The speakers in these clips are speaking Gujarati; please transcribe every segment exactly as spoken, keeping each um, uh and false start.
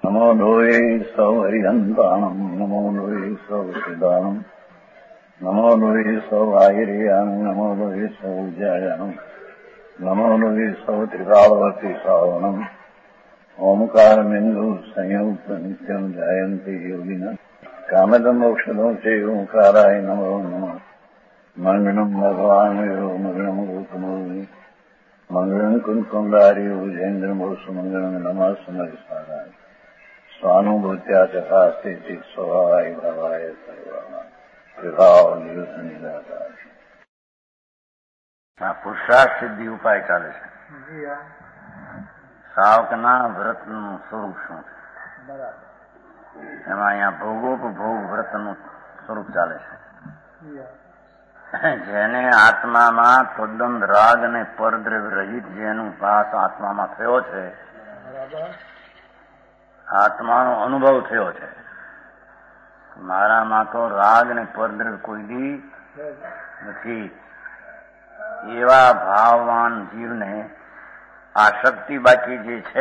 નમો લોહે સૌ હરિહંતાણમ નમો લોહે સૌ સિદ્ધાણમ નમો લોહે સૌ આયર્યાણમ નમો લોહે સૌ જયાણમ નમો લોહે સૌ ત્રિકાળવતી શ્રાવણમ ઓમકાર બિંદુ સંયુક્ત નિત્યમ જાયંતી યોગિના કામદમ મોક્ષદો છે ઓંકારાય નમો નમઃ મંગળમ ભગવાન મંગળમ ગોતમોહિ મંગળમ કુંકુંડારી ઉજેન્દ્રમોષ મંગળમ નમઃ સમરિસારાય સ્વાનુભૂત્યા ચકાસ્તે ચિત સ્વભાવાય ભાવાય સર્વમાં વિભાવ નિદાકાર. આ પુરુષાર્થ સિદ્ધિ ઉપાય ચાલે છે. સાવકના વ્રતનું સ્વરૂપ શું છે? એમાં અહીંયા ભોગોપભોગ વ્રતનું સ્વરૂપ ચાલે છે. જેને આત્મામાં તદ્દન રાગ અને પરદ્રવ્ય રહિત જેનું ભાસ આત્મામાં થયો છે, આત્માનો અનુભવ થયો છે, મારામાં તો રાગ અને પરદ્રવ્ય કોઈ દી નથી, એવા ભાવવાન જીવને આસક્તિ બાકી જે છે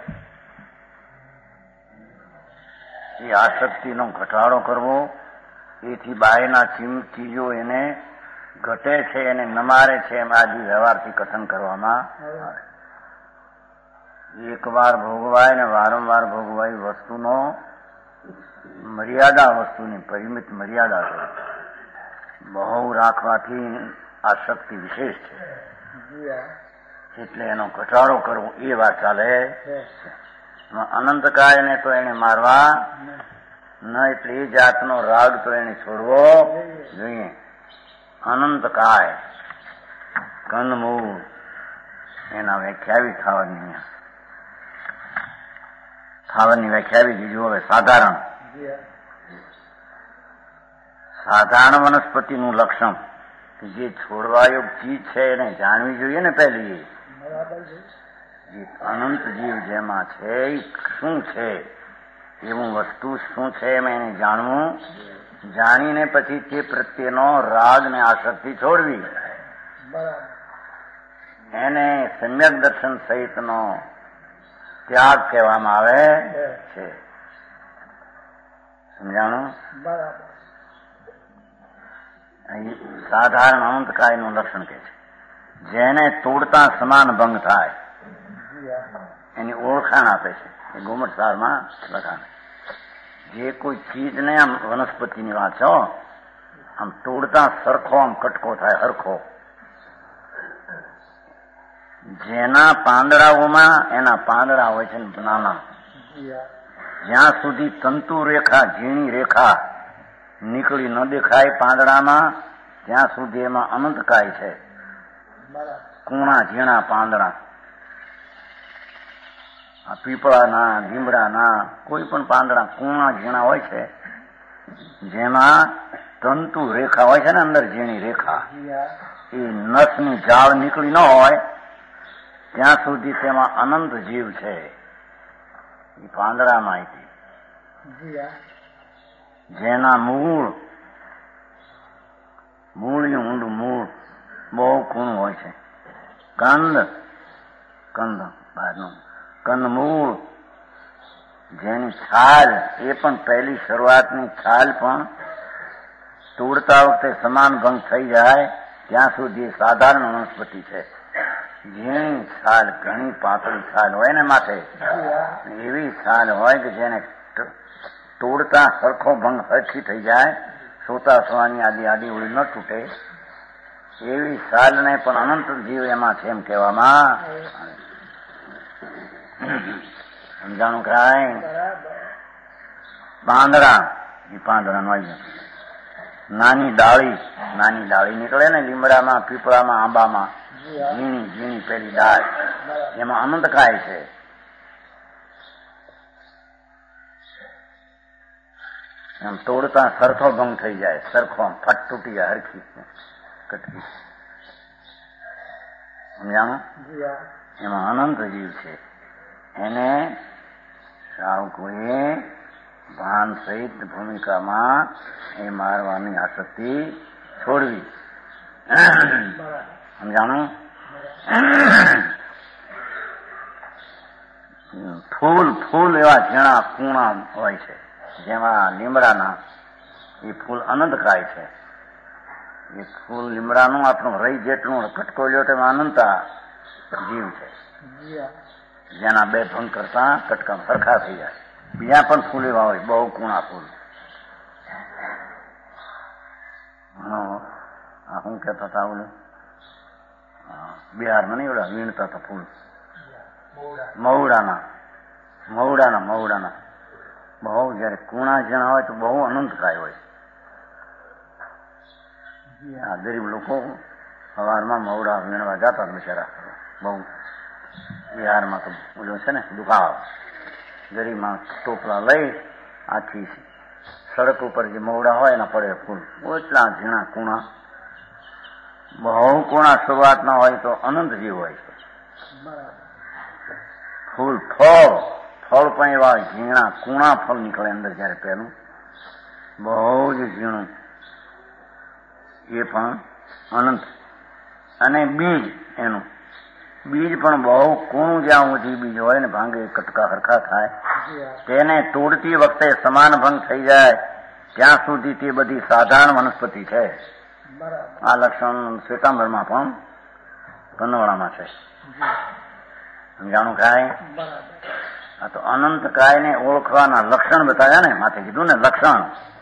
એ આસક્તિનો ઘટાડો કરવો, એથી બાયના ચીજો એને ઘટે છે, એને નમારે છે, એમ આજે વ્યવહારથી કથન કરવામાં આવે. એકવાર ભોગવાય ને વારંવાર ભોગવાય વસ્તુનો મર્યાદા, વસ્તુની પરિમિત મર્યાદા છે. બહુ રાખવાથી આસક્તિ વિશેષ છે, એટલે એનો ઘટાડો કરવો એ વાત ચાલે. અનંતકાયને તો એને મારવા ન, એટલે એ જાતનો રાગ તો એને છોડવો જોઈએ. અનંતકાય કંદમૂળ એના વ્યાખ્યાવી ખાવાની ખાવાની વ્યાખ્યાવી દીધું. હવે સાધારણ સાધારણ વનસ્પતિનું લક્ષણ કે જે છોડવાયોગ ચીજ છે એને જાણવી જોઈએ ને. પહેલી જે અનંત જીવ જેમાં છે એ શું છે, એવું વસ્તુ શું છે એમ એને જાણવું, જાણીને પછી તે પ્રત્યેનો રાગ ને આસક્તિ છોડવી, એને સમ્યક દર્શન સહિતનો ત્યાગ કહેવામાં આવે છે. સમજાણું? સાધારણ અનંતકાયનું લક્ષણ કે છે જેને તોડતા સમાન ભંગ થાય એની ઓળખાણ આપે છે. એ ગોમટસારમાં લખાણ. જે કોઈ ચીજને આમ વનસ્પતિની વાત છો, આમ તોડતા સરખો આમ કટકો થાય, હરખો. જેના પાંદડાઓમાં એના પાંદડા હોય છે નાના, જ્યાં સુધી તંતુ રેખા, ઝીણી રેખા નીકળી ન દેખાય પાંદડામાં, ત્યાં સુધી એમાં અનંતકાય છે. કૂણા ઝીણા પાંદડા, આ પીપળાના, લીમડાના, કોઈ પણ પાંદડા કૂણા ઝીણા હોય છે, જેમાં તંતુ રેખા હોય છે ને, અંદર ઝીણી રેખા, એ નસની જાળ નીકળી ન હોય ત્યાં સુધી તેમાં અનંત જીવ છે. એ પાંદડામાં જેના મૂળ મૂળનું ઊંડું મૂળ બહુ કૂણું હોય છે. કંદ કંદ બહારનું કંદમૂળ, જેની છાલ એ પણ પહેલી શરૂઆતની છાલ પણ તોડતા વખતે સમાન ભંગ થઈ જાય ત્યાં સુધી સાધારણ વનસ્પતિ છે. ઝીણી છાલ, ઘણી પાતળી છાલ હોય ને માથે, એવી છાલ હોય કે જેને તોડતા સરખો ભંગ હરખી થઈ જાય, સોતા સોવાની આદિ આદિ ઉડી ન તૂટે, એવી છાલને પણ અનંત જીવ એમાં છે એમ કહેવામાં. સમજાણું ખાય? પાંદડા, એ પાંદડાનું આવી જાય. નાની ડાળી, નાની ડાળી નીકળે ને લીમડામાં, પીપળામાં, આંબામાં, ઝીણી ઝીણી પેલી ડાળ, એમાં અનંતકાય છે. એમ તોડતા સરખો ભંગ થઈ જાય, સરખો ફટ તૂટી જાય, હરખી કટકી. સમજાણું? એમાં અનંત જીવ છે. એને સાવકોએ ભાન સહિત ભૂમિકામાં એ મારવાની આસક્તિ છોડવી. સમજાણું? ફૂલ ફૂલ એવા ઝીણા કૂણા હોય છે, જેમાં લીમડાના એ ફૂલ અનંતકાય છે. એ ફૂલ લીમડાનું આપણું રહી જેટલું કટકો લ્યો તેમાં અનંતા જીવ છે, જેના બે ભંગ કરતા કટકા સરખા થઈ જાય. બીજા પણ ફૂલ એવા હોય, બહુ કૂણા ફૂલ. હા, હું કહેતા હતા ઓલું બિહારમાં નહીં ઓલા વીણતા હતા ફૂલ મહુડાના મહુડાના મહુડાના બહુ જયારે કૂણા જણા હોય તો બહુ અનંતકાય હોય. આ ગરીબ લોકો સવારમાં મહુડા વીણવા જતા બિચારા, બહુ બિહારમાં તો ઓલું છે ને દુકાળ, ગરીબમાં ટોપલા લઈ આખી સડક ઉપર જે મહુડા હોય એના પડે ફૂલ, એટલા ઝીણા કૂણા, બહુ કૂણા શરૂઆત ના હોય તો અનંત જીવ હોય છે. ફૂલ ફળ ફળ પણ એવા ઝીણા કૂણા ફળ નીકળે અંદર જયારે પહેલું, બહુ જ ઝીણું, એ પણ અનંત. અને બીજ એનું બીજ પણ બહુ કૂણું, જ્યાં સુધી બીજ હોય ને ભાંગે કટકા હરખા થાય, તેને તોડતી વખતે સમાન ભંગ થઈ જાય ત્યાં સુધી તે બધી સાધારણ વનસ્પતિ છે. આ લક્ષણ શ્વેતાંબરમાં પણ કનવડામાં છે. સમજાણું કાય? આ તો અનંત કાય ને ઓળખવાના લક્ષણ બતાવ્યા ને, માથે કીધું ને લક્ષણ.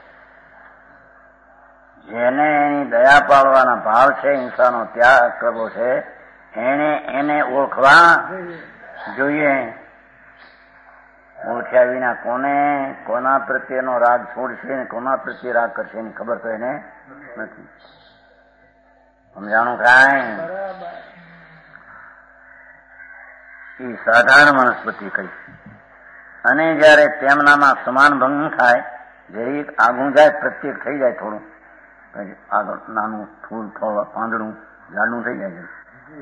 જેને એની દયા પાડવાના ભાવ છે, હિંસાનો ત્યાગ કરવો છે, એને એને ઓળખવા જોઈએ. ઓળખ્યા વિના કોને કોના પ્રત્યેનો રાગ છોડશે ને કોના પ્રત્યે રાગ કરશે એની ખબર તો એને નથી. સમજાણું કાંઈ? એ સાધારણ વનસ્પતિ કઈ. અને જયારે તેમનામાં સમાન ભંગ થાય, જરીક આગું જાય, પ્રત્યેક થઈ જાય થોડું, આગળ નાનું ફૂલ ફળ પાંદડું ઝાડનું થઈ જાય છે,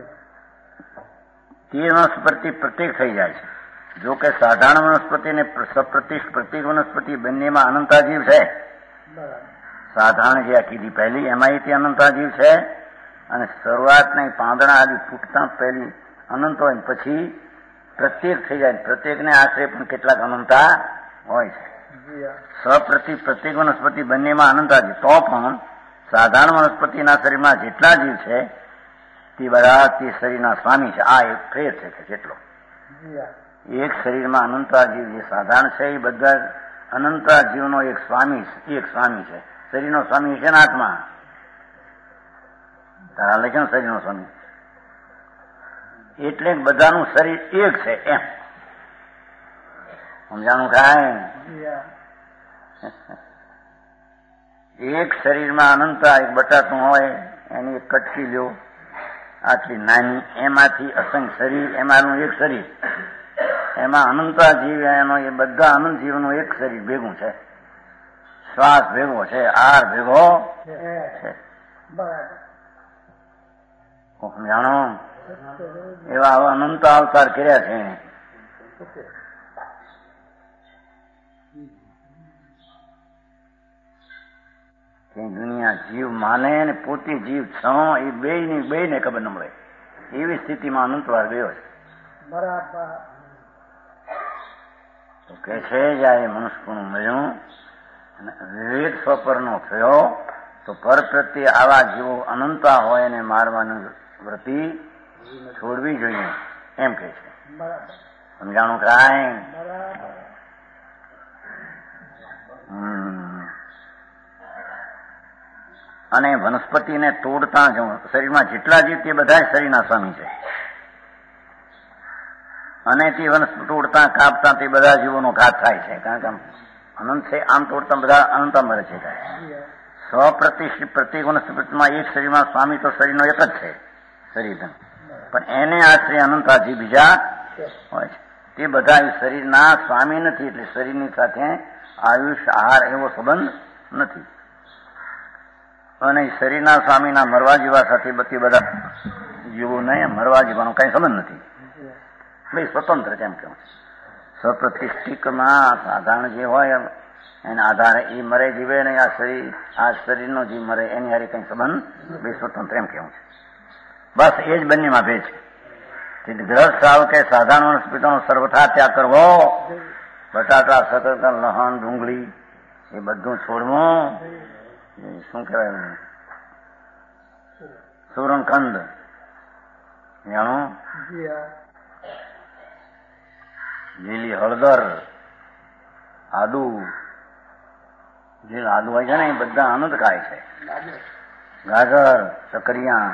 તે વનસ્પતિ પ્રત્યેક થઈ જાય છે. જો કે સાધારણ વનસ્પતિ ને સપ્રતિષ્ઠ પ્રત્યેક વનસ્પતિ બંનેમાં અનંતાજીવ છે. સાધારણ જે કીધી પહેલી એમાં તે અનંતાજીવ છે, અને શરૂઆતના પાંદડા આદિ ફૂટતા પહેલી અનંત હોય, પછી પ્રત્યેક થઈ જાય. પ્રત્યેકને આશરે પણ કેટલાક અનંતા હોય છે. સપ્રતિ પ્રત્યેક વનસ્પતિ બંનેમાં અનંતાજીવ, તો પણ સાધારણ વનસ્પતિના શરીરમાં જેટલા જીવ છે તે બધા તે શરીરના સ્વામી છે. આ એક ફેર છે કે જેટલો એક શરીરમાં અનંતા જીવ જે સાધારણ છે એ બધા અનંતા જીવનો એક સ્વામી એક સ્વામી છે. શરીરનો સ્વામી છે ને આત્મા, તારા લખે શરીરનો સ્વામી, એટલે બધાનું શરીર એક છે એમ. સમજાણું કાંઈ? એક શરીરમાં અનંતા એક બટાટું હોય, એની એક કટકી લ્યો આટલી નાની, એમાંથી અસંખ્ય શરીર, એમાંનું એક શરીર, એમાં અનંતા જીવ, એનો એ બધા અનંત જીવનું એક શરીર ભેગું છે. શ્વાસ ભેગો છે, આહાર ભેગો છે. સમજાણો? એવા આવા અનંત અવતાર કર્યા છે એને. કે દુનિયા જીવ માને ને પોતે જીવ છ, એ બે ની બે ને ખબર ન મળે એવી સ્થિતિમાં અનંતવાર ગયો છે. બરાબર. તો કે છે જયારે મનુષ્યનું મળ્યું અને વિવેક સ્વપરનો થયો, તો પર પ્રત્યે આવા જીવો અનંતા હોય એને મારવાની વૃત્તિ છોડવી જોઈએ એમ કે છે. સમજાણું કાંઈ? હમ. અને વનસ્પતિને તોડતા જ શરીરમાં જેટલા જીવ તે બધા શરીરના સ્વામી છે. અને તે વનસ્પતિ તોડતા કાપતા તે બધા જીવોનો ઘાત થાય છે, કારણ કે અનંત છે, આમ તોડતા બધા અનંતા મરે છે. સ્વપ્રતિષ્ઠિત પ્રત્યેક વનસ્પતિમાં એક શરીરમાં સ્વામી તો શરીરનો એક જ છે શરીર, પણ એને આશ્રય અનંતાજી બીજા હોય છે. તે બધા શરીરના સ્વામી નથી, એટલે શરીરની સાથે આયુષ આહાર એવો સંબંધ નથી. અને શરીરના સ્વામીના મરવા જીવા સાથે બધી બધા જીવો નહીં, મરવા જીવાનો કઈ સંબંધ નથી. ભાઈ સ્વતંત્ર કેમ કેવું? સ્વપ્રતિષ્ઠિતમાં સાધારણ જે હોય એના આધારે એ મરે જીવે નહીં, આ શરીર આ શરીરનો જીવ મરે એની હારે કઈ સંબંધ, બે સ્વતંત્ર એમ કેવું છે. બસ એ જ બંનેમાં ભેદ છે. સિદ્ધગ્રસ્ત શ્રાવ કે સાધારણ વનસ્પતિનો સર્વથા ત્યાગ કરવો. બટાટા, સતરકન, લહણ, ડુંગળી એ બધું છોડવું. શું કહેવાય? સુરણકંદ જાણો, લીલી હળદર, આદુ, જે આદુ હોય છે ને એ બધા આનંદ ખાય છે. ગાજર, સકરિયા,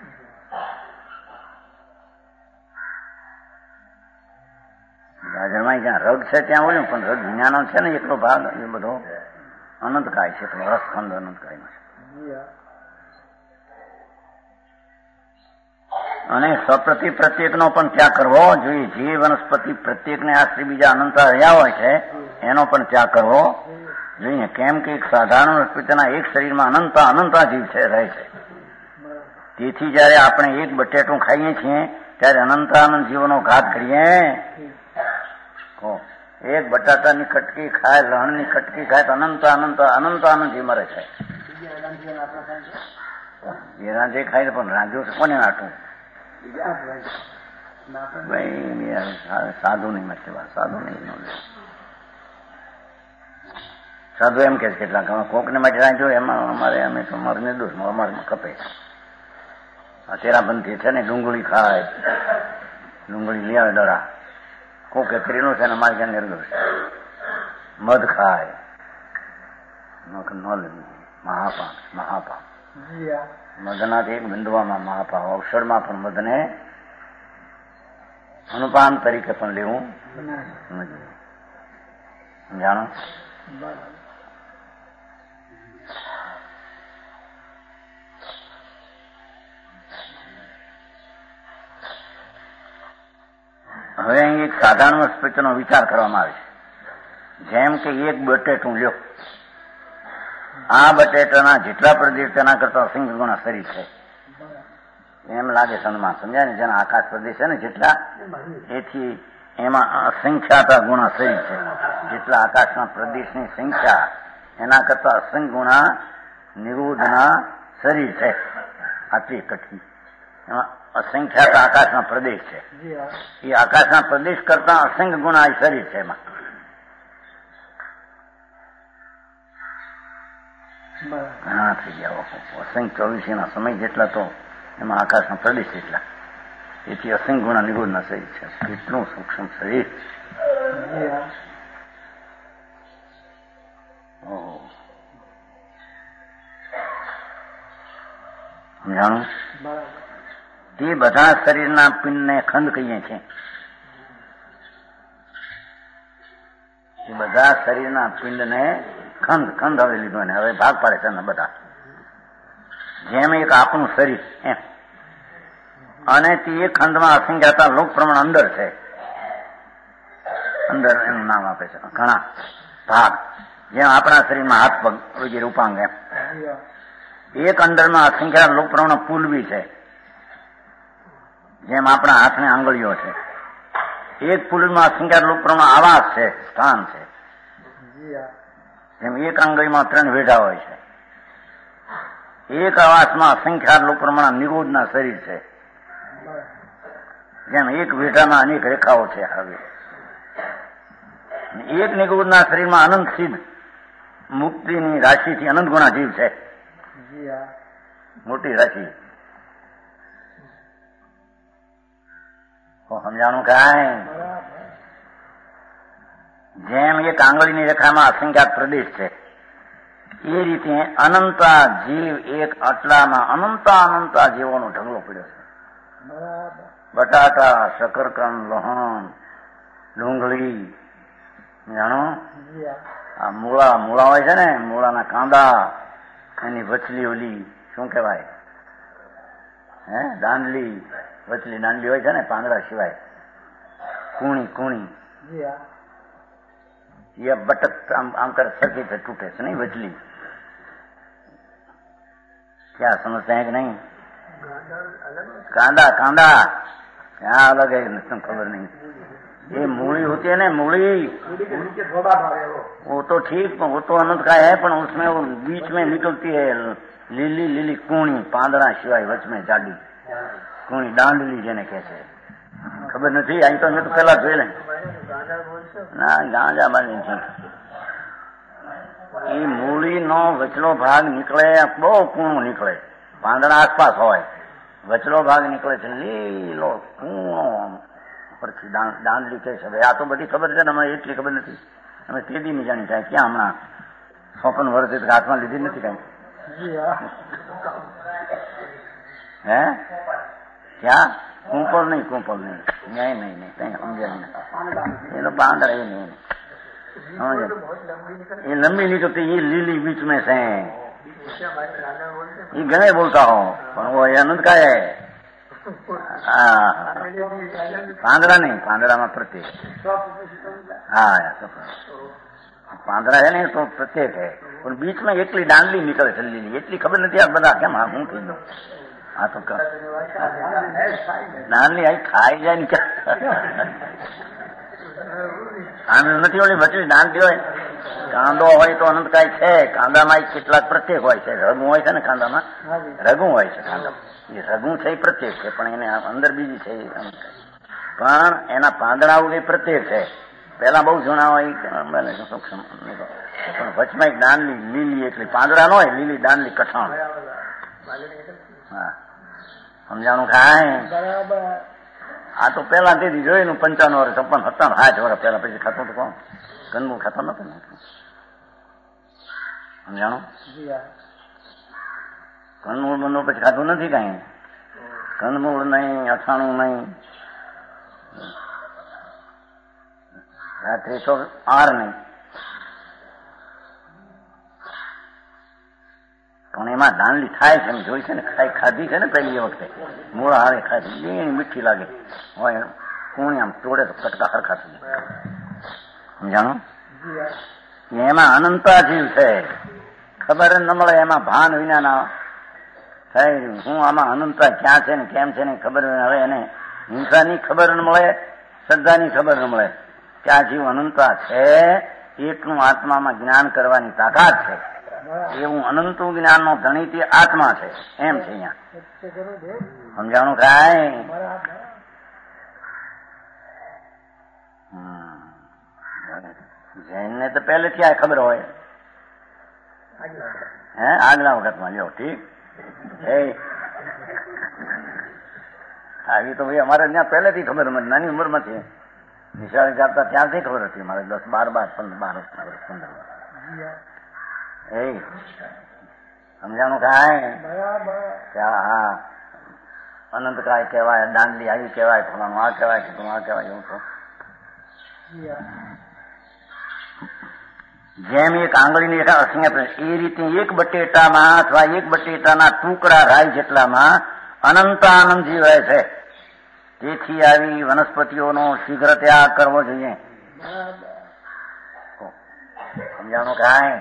ગાજરમાં જ્યાં રગ છે ત્યાં બોલ્યું, પણ રગ વિજ્ઞાનો છે ને એટલો ભાગ એ બધો અનંત કાય છે. એટલો રસખંડ અનંત કાયનો છે. અને સ્વપ્રતિ પ્રત્યેકનો પણ ત્યાગ કરવો જોઈએ. જે વનસ્પતિ પ્રત્યેકને આશ્રી બીજા અનંતા રહ્યા હોય છે એનો પણ ત્યાગ કરવો જોઈએ. કેમ કે એક સાધારણ વનસ્પતિના એક શરીરમાં અનંતા અનંતા જીવ છે રહે છે. તેથી જયારે આપણે એક બટેટું ખાઈએ છીએ ત્યારે અનંતાનંદ જીવોનો ઘાત કરીએ. એક બટાટાની કટકી ખાય, લહણની કટકી ખાય તો અનંત અનંત અનંત આનંદ જીવ મરે છે. એ રાંધે ખાય પણ રાંધ્યું છે કોને નાટું? સાધુ નહીં મચે, સાધુ નહીં. સાધુ એમ કે કેટલાક કોક ને માટે રાંધ્યો એમાં અમારે અમે તો મારે નિર્દોષ અમારે ખપે. તેરાપંથી છે ને ડુંગળી ખાય, ડુંગળી લઈ આવે દડા, કોકે ત્રીનું છે ને અમારે ક્યાં નિર્દોષ. મધ ખાય, મહાપાપ મહાપાપ મધનાથી એક બિંદુવામાં મહાપાપ. ઔષધમાં પણ મધને અનુપાન તરીકે પણ લેવું જાણો. હવે અહીં એક સાધારણ વનસ્પતિનો વિચાર કરવામાં આવે છે. જેમ કે એક બટેટું લ્યો, આ બટેટાના જેટલા પ્રદેશ તેના કરતા અસંખ્ય ગુણા શરીર છે એમ લાગે સન્માન. સમજાય ને? જેના આકાશ પ્રદેશ છે ને જેટલા, એથી એમાં અસંખ્યાતા ગુણા શરીર છે. જેટલા આકાશના પ્રદેશની સંખ્યા એના કરતા અસંખ્ય ગુણા નિરોધના શરીર છે. આટલી કઠી એમાં અસંખ્યાતા આકાશના પ્રદેશ છે. એ આકાશના પ્રદેશ કરતા અસંખ્ય ગુણા એ શરીર છે. એમાં ઘણા થઈ ગયા. અસંખ્ય ચોવીસી ના સમય જેટલા તો એમાં આકાશના પ્રદેશ જેટલા. એથી અસંખ્ય ગુણા નિરોધના શરીર છે. કેટલું સૂક્ષ્મ શરીર! જાણું તે બધા શરીરના પિંડને ખંડ કહીએ છીએ. એ બધા શરીરના પિંડને ખંડ ખંડ હવે લીધો ને હવે ભાગ પાડે છે ને બધા. જેમ એક આપણું શરીર એમ, અને તે એક ખંડમાં અસંખ્યાતા લોક પ્રમાણ અંદર છે. અંદર એનું નામ આપે છે ઘણા ભાગ. જેમ આપણા શરીરમાં હાથ પગ વગેરે ઉપાંગ એમ. એક અંદરમાં અસંખ્યાત લોક પ્રમાણ પુલ બી છે. જેમ આપણા હાથને આંગળીઓ છે. એક પુલમાં અસંખ્યાત લોક પ્રમાણ આવાસ છે, સ્થાન છે. જેમ એક આંગળીમાં ત્રણ વેઢા હોય છે. એક આવાસમાં અસંખ્યાત લોક પ્રમાણ નિરોધના શરીર છે. જેમ એક વેઢામાં અનેક રેખાઓ છે. હવે એક નિરોધના શરીરમાં અનંત સિદ્ધ મુક્તિની રાશિથી અનંત ગુણા જીવ છે. મોટી રાશિ. સમજાણું કાંઈ? જેમ એક આંગળીની રેખામાં અસંખ્યાત પ્રદેશ છે એ રીતે અનંતા જીવ એક આટલામાં અનંતા અનંતા જીવોનો ઢગલો પડ્યો છે. બટાટા, શકરકંદ, લહણ, ડુંગળી, જાણો આ મૂળા મૂળા હોય છે ને, મૂળાના કાંદા, એની વચલી ઓલી શું કહેવાય હે દાંડલી, વચલી દાંડલી હોય છે ને પાંદડા સિવાય, કુણી કુણી એ બટક આમ આમ કરે સરખી છે, તૂટે છે નહીં વચલી. ક્યાં સમજતા હે કે નહીં? कांदा कांदा क्या अलग है, खबर नहीं. ये मूली होती है ना, मूली के थोड़ा वो तो ठीक, वो तो अनंत का है, पर उसमें वो बीच में निकलती है લીલી લીલી કુણી, પાંદડા સિવાય વચ में જાડી કુણી, દાંડલી જેને કહે છે. ખબર નથી. અહીં તો મેં તો પેલા જોઈ લે. ના ગાંજામાં નથી. એ મૂળીનો વચલો ભાગ નીકળે, બહુ કૂણો નીકળે, પાંદડા આસપાસ હોય, વચલો ભાગ નીકળે છે લીલો કૂણો, પરથી દાંડલી કે છે. આ તો બધી ખબર છે ને, અમે એટલી ખબર નથી. અમે તેદી ની જાણી થાય ક્યાં હમણાં ચોપન વર્ષ હાથમાં લીધી નથી કઈ. હે ક્યાં કુંપળ નહીં, કુંપળ નહીં, ન્યાય નહીં, નહીં કઈ સમજાય નહીં. એનો પાંદડા એ નહીં, ये लंबी निकलती, ये लीली बीच में से, ये गणे बोलता हो, पर वो अनंत का है. પાંદડા નહીં, પાંદડામાં પ્રત્યેક. હા પાંદડા है ને તો પ્રત્યેક है, પણ बीच में એકલી દાંડલી નીકળે છે લીલી. એટલી ખબર નથી આ બધા કેમ હા હું થઈ ગયો. આ તો દાંડલી આ ખાઈ જાય ને આનંદ નથી. ઓલી વચલી દાંડલી હોય, કાંદો હોય તો અનંતકાય છે. કાંદામાં કેટલાક પ્રત્યેક હોય છે, રગું હોય છે ને કાંદામાં, રગું હોય છે કાંદામાં. એ રગું છે એ પ્રત્યેક છે, પણ એને અંદર બીજી છે એ અનંતકાય. પણ એના પાંદડાઓ એ પ્રત્યેક છે. પેલા બહુ જૂના હોય સૂક્ષ્મ, પણ વચમાં એક દાંડલી લીલી, એટલી પાંદડા ન હોય, લીલી દાંડલી કઠાણ. હા સમજાણું ખાય. આ તો પેલા તેથી જોયેલું પંચાણું વર્ષ, છપ્પન સત્તાણું સાઠ વર્ષ પેલા. પછી ખાતું તો કોણ ગંદુ ખાતો નતું ને. સમજાણું કંદમૂળ બંદૂળ પછી ખાતું નથી કઈ. કંદમૂળ નહીં, અથાણું નહીં, રાત્રે તો આર નહીં. પણ એમાં દાંડલી થાય છે, એમ જોઈ છે ને, ખાઈ ખાધી છે ને પેલી વખતે. મૂળ હારે ખાધી, એ મીઠી લાગે હોય, કુણી આમ તોડે તો કટકા હરખા થઈ જાય. સમજાણું? એમાં અનંતા જીવ છે, ખબર ન મળે. એમાં ભાન વિનાના થાય. હું આમાં અનંતા ક્યાં છે ને કેમ છે ને ખબર. હવે એને હિંસાની ખબર ન મળે, શ્રદ્ધાની ખબર ન મળે કે આ જીવ અનંતા છે. એકનું આત્મામાં જ્ઞાન કરવાની તાકાત છે. એવું અનંતું જ્ઞાન નો ધણી તે આત્મા છે, એમ છે અહીંયા. સમજાણું કાંઈ? જૈન ને તો પહેલેથી આ ખબર હોય. હે આગલા વખતમાં લ્યો ઠીક. એ આવી તો ભાઈ અમારે ત્યાં પહેલેથી ખબર, નાની ઉંમર માંથી નિશાળે જાતા ત્યાંથી ખબર હતી. મારે દસ બાર બાર પંદર બાર પંદર એ સમજાણું કાંઈ? હા અનંત કાય કહેવાય, દાંડલી આવી કહેવાય, ફલાણું આ કહેવાય, કે આ કહેવાય. એવું તો જેમ એક આંગળીની એક અસંખ્ય, એ રીતે એક બટેટામાં અથવા એક બટેટાના ટુકડા રાય જેટલામાં અનંત આનંદ જીવે છે. તેથી આવી વનસ્પતિઓનો શીઘ્ર ત્યાગ કરવો જોઈએ. સમજાણું કાંઈ?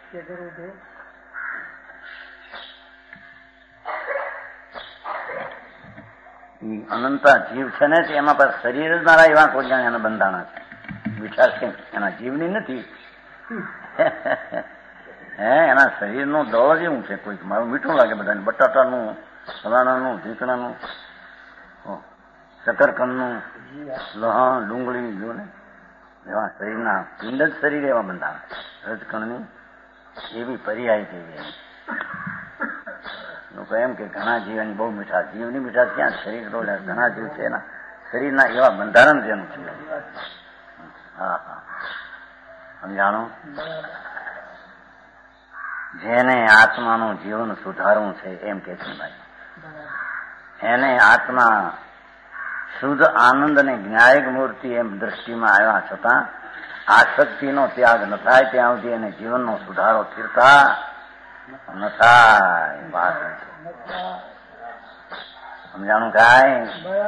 અનંતા જીવ છે ને એમાં પર શરીર જ મારા એવા કોઈ જાણે એના બંધાણા છે. વિચાર છે એના જીવની નથી. હે એના શરીરનો દળ જ એવું છે. કોઈક મારું મીઠું લાગે બધાને, બટાટાનું, ફલાણાનું, ઢીકણાનું, શકરકંદનું, લહણ, ડુંગળી, જો ને એવા શરીરના પિંડ જ શરીર એવા બંધાણા. રજકણની એવી પર્યાય જેવી. લોકો એમ કે ઘણા જીવની બહુ મીઠાશ. જીવની મીઠાશ ક્યાં? શરીર તો ઘણા જીવ છે એના શરીરના એવા બંધારણ જેનું છે. હા હા સમજાણું? જેને આત્માનું જીવન સુધારવું છે એમ કે છે ભાઈ, એને આત્મા શુદ્ધ આનંદ અને જ્ઞાયક મૂર્તિ એમ દ્રષ્ટિમાં આવ્યા છતાં આસક્તિનો ત્યાગ ન થાય ત્યાં સુધી એને જીવનનો સુધારો થીરતા ન થાય. વાત સમજાણું કાંઈ?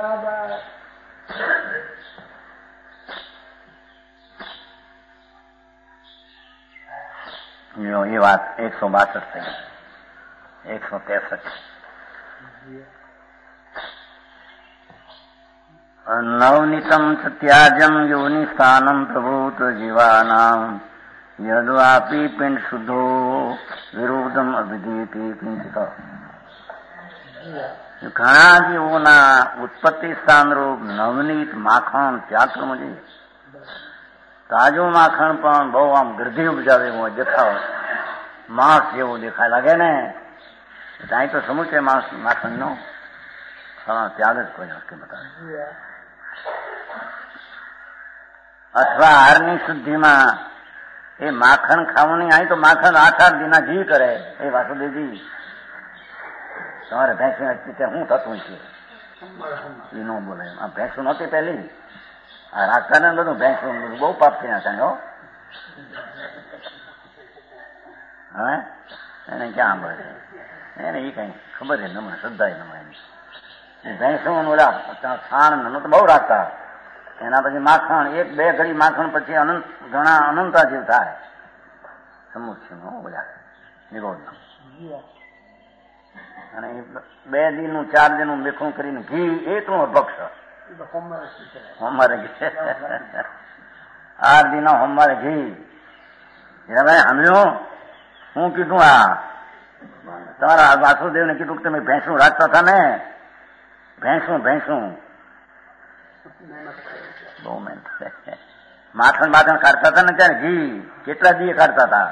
એ વાત એકસો બાસઠ થઈ, એકસો ત્રેસઠ. નવનીતમ ત્યાજમ યોનિ સ્થાનમ પ્રભૂત જીવાનામ યદ્વાપી પિંડ શુદ્ધો વિરુદ્ધમ અભિધીયતે કિંચિત. ઘણા જીવોના ઉત્પત્તિ સ્થાનરૂપ નવનીત માખણ ત્યાગ કરવું જોઈએ. તાજું માખણ પણ બહુ આમ ગરધી ઉપજાવે એવું દેખાવ માંસ જેવું દેખાય લાગે ને, ત્યાં તો સમૂચે માંસ માખણનો ત્યાગ જ કોઈ હકે બતાવે. અથવા હારની શુદ્ધિમાં એ માખણ ખાવું નહીં. અહીં તો માખણ આઠ આઠ દિના ઘી કરે. એ વાસુદેવજી તમારે ભેંસી અત્યારે શું થતું છે એ ન બોલે. આ ભેંસું નહોતી પહેલી, આ રાખતા ને બધું ભેંસું બહુ પાપ થઈ નાખે. હો હવે એને ક્યાં સાંભળે એને એ કઈ ખબર છે નમણે શ્રદ્ધા નમણે ભેંસું ઓલા છાણ તો બહુ રાખતા. એના પછી માખણ એક બે ઘડી માખણ પછી અનંત ઘણા અનંતા જેવ થાય. સમુચ્છ બધા નિરોધ અને બે દિનનું ચાર દિનનું મેખું કરીને ઘી એટલું અભક્ષ હોમારે આઠ દિન હોમારે ઘી હમ્યો. હું કીધું આ તમારા વાસુદેવ ને કીધું કે તમે ભેંસું રાખતા હતા ને, ભેંસું ભેંસું બહુ મહેનત. માખણ બાખણ કાઢતા હતા ને ત્યારે ઘી કેટલા દીએ કાઢતા હતા.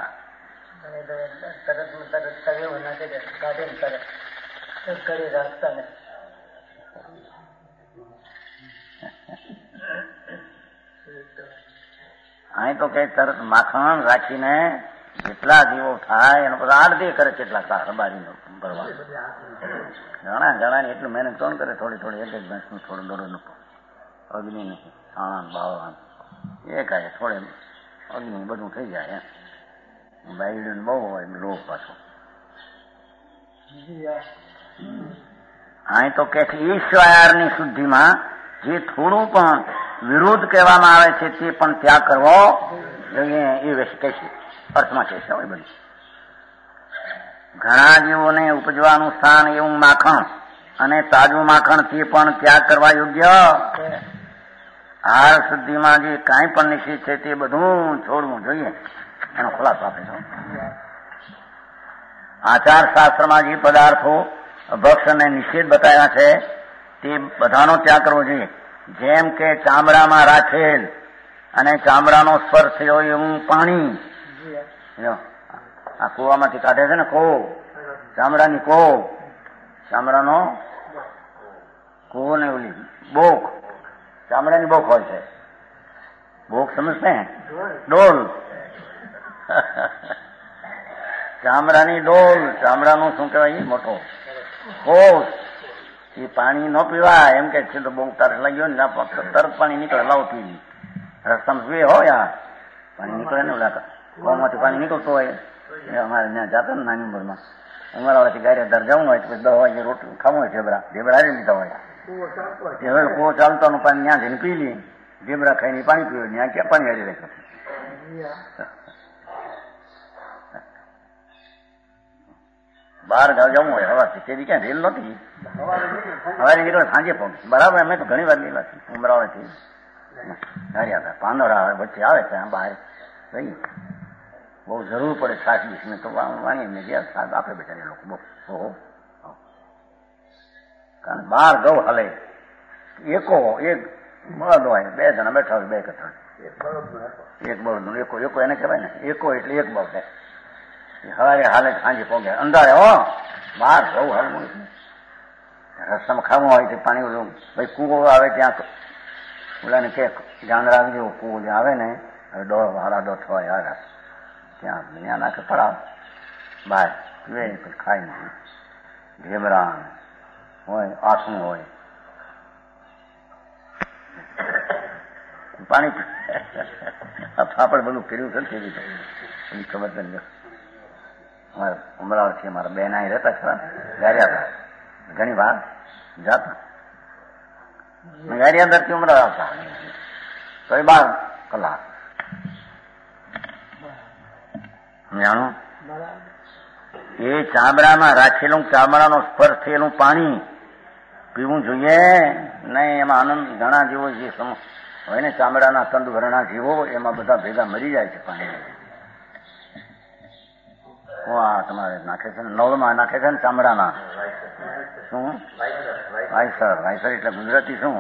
અહીં તો કઈ તરત માખણ રાખીને જેટલા જીવો થાય એનો બધા આડધી કરે. કેટલા રબારી ભરવા ઘણા ઘણા ને એટલું મહેનત કોણ કરે. થોડી થોડી એક એક ભેંસનું થોડું દોડું અગ્નિ નહીં સાણા બાવણ એ કાંઈ થોડે અગ્નિ બધું થઈ જાય. એમ બાયડું બહુ હોય લોક પાછો. અહીં તો કે છે ઈશ્વરની શુદ્ધિમાં જે થોડું પણ વિરોધ કહેવામાં આવે છે તે પણ ત્યાગ કરવો જોઈએ. એ વિશે કહેશે અર્થમાં કહેશે. હોય બધી ઘણા જીવોને ઉપજવાનું સ્થાન એવું માખણ અને તાજું માખણ તે પણ ત્યાગ કરવા યોગ્ય. હાર શુદ્ધિમાં જે કાંઈ પણ નિશ્ચિત છે તે બધું છોડવું જોઈએ. એનો ખુલાસો આપે છે. આચાર શાસ્ત્રમાં જે પદાર્થો ભક્ષ અને નિષેધ બતાવ્યા છે તે બધાનો ત્યાગ કરવો જોઈએ. જેમ કે ચામડામાં રાખેલ અને ચામડાનો સ્પર્શ થયો એવું પાણી. આ કુવામાંથી કાઢે છે ને કો, ચામડાની કો, ચામડાનો કુવો ને ઓલી બોક, ચામડાની બોક હોય છે. બોક સમજશે? ડોલ ચામડાની ડોલ, ચામડાનું શું કહેવાય મોટો કોસ. એ પાણી ન પીવાય એમ કે છે તો બહુ તારે લાગ્યો ને તરત પાણી નીકળે. લાવ પી રસ્તામાં પીએ હોય આ પાણી નીકળે ને ઓલા કોમાંથી પાણી નીકળતું હોય. અમારે ત્યાં જાતા ને નાની ઉંમરમાં અમારા વાળાથી ગાડી દર જવું હોય તો દસ વાગે રોટલી ખાવું હોય ઢેબરા ઢેબરા હારી લીધા હોય. હવે કુવો ચાલતાનું પાણી ત્યાં જઈને પી લે. ઢેબરા ખાઈને પાણી પીવે ત્યાં ક્યાં પાણી હારી રાખે. બહાર ગાવ જવું હોય હવાથી તેથી ક્યાં રેલ નથી. સવારે નીકળે સાંજે પહોંચે. બરાબર અમે તો ઘણી વાર લીધા છે ઉમરાવાથી ધાર્યા હતા. પાંદોરા વચ્ચે આવે ત્યાં બહાર રહી બહુ જરૂર પડે સાત વીસ મિનિટ તો વાણી એમને ગયા સાત આપે બેચારે લોકો બહુ. કારણ બહાર ગૌ હલે એકો એક બળદ હોય બે જણા બેઠા હોય બે કથા એક બળદ એકો એકો એને કહેવાય ને એકો એટલે એક બળદ. સવારે હાલે સાંજે પહોંચે અંધારે હો બહાર ગૌ હાલવું. રસ્તામાં ખાવું હોય તો પાણી ઓલું ભાઈ કૂવો આવે ત્યાં ઓલાને કે ધ્યાન રાખજો. કૂવો જ્યાં આવે ને હવે દોઢ હાડા દોઢ હોય હારા ત્યાં ત્યાં નાખે પડાવ બહાર પીવે પછી ખાઈ નહીં. ઢેબરા હોય આસું હોય પાણી આપણે બધું કર્યું છે એવી એની ખબર નથી. અમારા અમરાવથી અમારા બેન અહીં રહેતા ખરા ગારિયા હતા ઘણી વાર જાતા ગારિયા અંદરથી ઉમરા આવતા તો એ બાર કલાક જાણું એ ચામડામાં રાખેલું ચામડાનો સ્પર્શ થયેલું પાણી પીવું જોઈએ નહીં. એમાં આનંદ ઘણા જીવો જે હોય ને ચામડાના કંદ ભરણા જીવો એમાં બધા ભેગા મરી જાય છે પાણી. આ તમારે નાખે છે ને નળમાં નાખે છે ને ચામડાના શું વાયસર વાયસર એટલે ગુજરાતી શું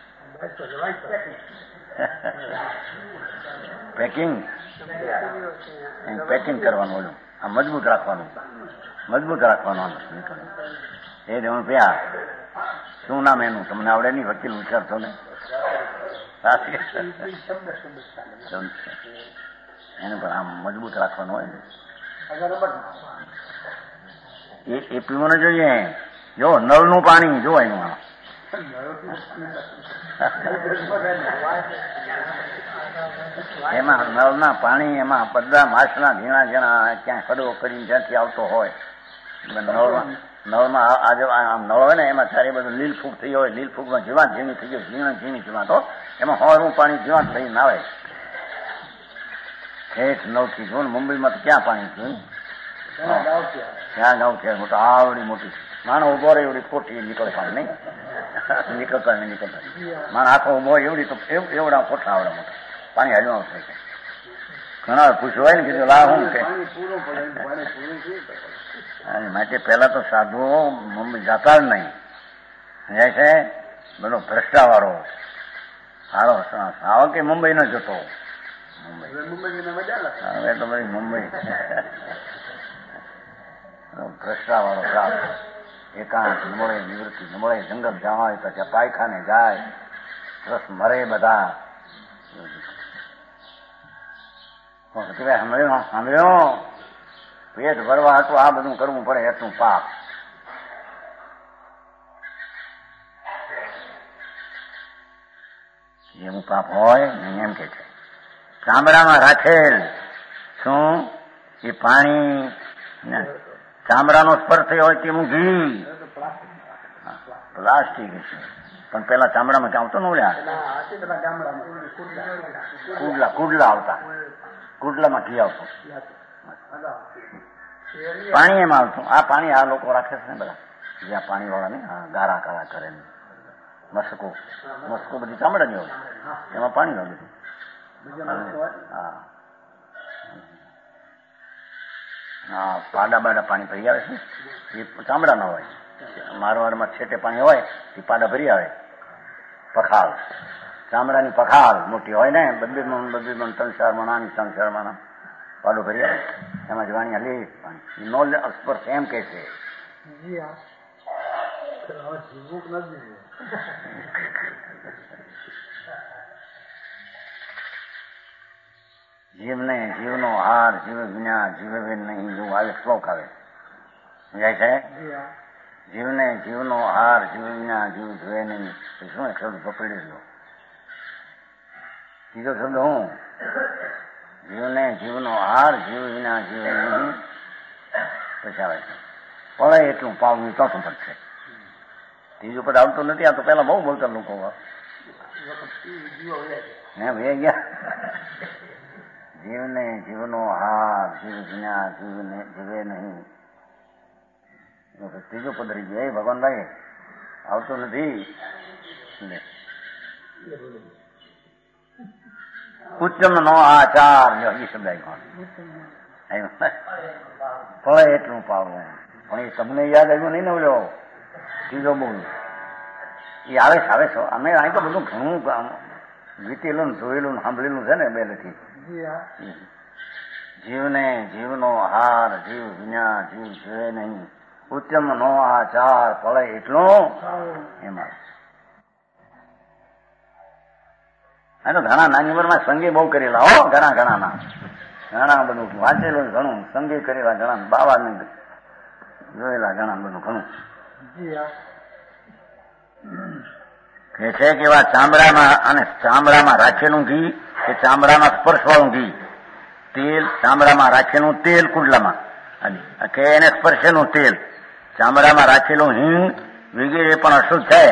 પેકિંગ પેકિંગ કરવાનું ઓલું આ મજબૂત રાખવાનું મજબૂત રાખવાનું એ જ હું પ્યા શું નામ એનું તમને આવડે નહીં વકીલ વિચારતો ને એને પણ આમ મજબૂત રાખવાનું હોય ને એ પીવાનું જોઈએ જો નળનું પાણી જો એનું એમાં નળના પાણી એમાં બધા માછલા ઝીણા ઝીણા ક્યાં ખડો કરીને જ્યાંથી આવતો હોય નળમાં નળમાં આજે આમ નળ હોય ને એમાં ત્યારે બધું લીલ ફૂગ થઈ હોય લીલ ફૂગમાં જીવાત ઝીણી થઈ ગયો ઝીણા ઝીણી જીવાત હો એમાં હોરું પાણી જીવાત થઈને આવે ઠેઠ નવથી જોયું મુંબઈમાં તો ક્યાં પાણી થયું ક્યાં ગાવ છે મોટો આવડી મોટી માણસ ઉભો રહે એવડી ખોટી નીકળે પાણી નહીં નીકળતા નહીં નીકળતા માણસ આખો ઉભો એવડી તો એવડા કોઠા આવડે મોટા પાણી હજુ આવશે ઘણા પૂછ્યું હોય ને કીધું લા હું કે માટે પેલા તો સાધુઓ મુંબઈ જતા જ નહીં જાય છે બધો ભ્રષ્ટાવાળો સારો સારો કે મુંબઈ ન જતો મુંબઈ હવે તો બધી મુંબઈ ભ્રષ્ટાવાળો સાફ એકાંત નમળે નિવૃત્તિ નમળે જંગલ જવા હોય તો ત્યાં પાયખાને જાય રસ મરે બધા સાંભળ્યો સાંભળ્યો પેટ ભરવા હતું આ બધું કરવું પડે એટલું પાપ જેવું પાપ હોય એમ કે છે ચામડામાં રાખેલ શું એ પાણી ચામડાનો સ્પર્શ થયો હોય તેનું ઘી પ્લાસ્ટિક છે પણ પેલા ચામડામાં ક્યાં આવતો ને ઓલ્યા કુડલા કુડલા આવતા કુડલામાં ઘી આવતું પાણી એમાં આવતું આ પાણી આ લોકો રાખે છે ને બધા જ્યાં પાણી વાળા ને હા ગારા કાળા કરે ને મસ્કો મસ્કો બધી ચામડાની હોય એમાં પાણી હોય બધું હા હા પાડા બાડા પાણી ભરી આવે છે એ ચામડાના હોય મારવાડમાં છેટે પાણી હોય એ પાડા ભરી આવે પખાલ ચામડાની પખાલ મોટી હોય ને બબ્બે મણ બબ્બે મણ ત્રણ ચાર મણાની ત્રણ ચાર મણા પાડો ભરી આવે એમાં જવાની હાલી પાણી નો સ્પર્શ એમ કે છે જીવને જીવનો હાર જીવ વિના જીવે નહીં એવું આવે શ્લોક આવે સમજાય છે જીવને જીવનો હાર જીવ વિના જીવ જોવે નહીં શું શબ્દ પકડી લો બીજો શબ્દ હું જીવને જીવનો હાર જીવ વિના જીવે નહીં પછી આવે છે પડે એટલું પાવનું ચોથું પદ છે ત્રીજું પદ આવતું નથી આ તો પેલા બહુ બોલતા લોકો હે ભાઈ ગયા જીવને જીવનો હાર જીવ વિના જીવને જીવે નહીં ત્રીજો પદ રહી ગયો એ ભગવાનભાઈ આવતું નથી ઉચ્ચમ નો આચાર એ શબ્દ પડે એટલું પાવવું પણ એ તમને યાદ આવ્યું નહીં ને ઓલો ત્રીજો બોલ એ આવે છે આવે છે અમે અહીં તો બધું ઘણું વીતેલું ને જોયેલું સાંભળેલું છે ને પહેલેથી જીવને જીવનો હાર જીવ વિના જીવ જીવે નહીં ઉત્તમ નો આચાર પડે એટલું એમાં આ તો ઘણા નાની ઉંમરમાં સંગી બહુ કરેલા હો ઘણા ઘણા ના ઘણા બધું વાંચેલું ઘણું સંગી કરેલા ઘણા બાવા ને જોયેલા ઘણા બધું ઘણું કે છે કે એવા ચામડામાં અને ચામડામાં રાખેલું ઘી કે ચામડામાં સ્પર્શ વાળું ઘી તેલ ચામડામાં રાખેલું તેલ કુડલામાં કે એને સ્પર્શેલું તેલ ચામડામાં રાખેલું હિંગ વગેરે પણ અશુદ્ધ છે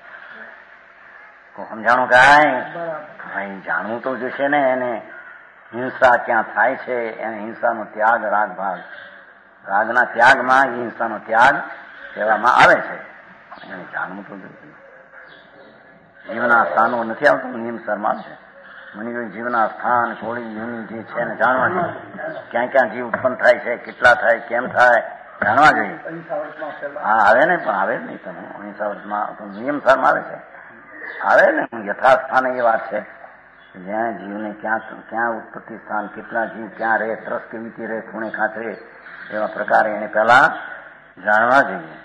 સમજાણું કાંઈ ભાઈ જાણવું તો જોશે ને એને હિંસા ક્યાં થાય છે એને હિંસાનો ત્યાગ રાગ ભાગ રાગના ત્યાગમાં હિંસાનો ત્યાગ કહેવામાં આવે છે એને જાણવું તો જોશે જીવના સ્થાનો નથી આવતું નિયમ શર્મા છે મુનિઓ જીવના સ્થાન કોળી જૂની જે છે ને જાણવા જોઈએ. ક્યાં ક્યાં જીવ ઉત્પન્ન થાય છે, કેટલા થાય, કેમ થાય, જાણવા જોઈએ. હા આવે ને, પણ આવે જ નહીં. તમે અહિંસા વર્ષમાં નિયમ સારમાં આવે છે, આવે ને. યથાસ્થાન એ વાત છે જ્યાં જીવને ક્યાં ક્યાં ઉત્પત્તિ સ્થાન, કેટલા જીવ ક્યાં રહે, ત્રસ કેવી રીતે રહે, ખૂણે ખાંચ રહે, એવા પ્રકારે એને પહેલા જાણવા જોઈએ.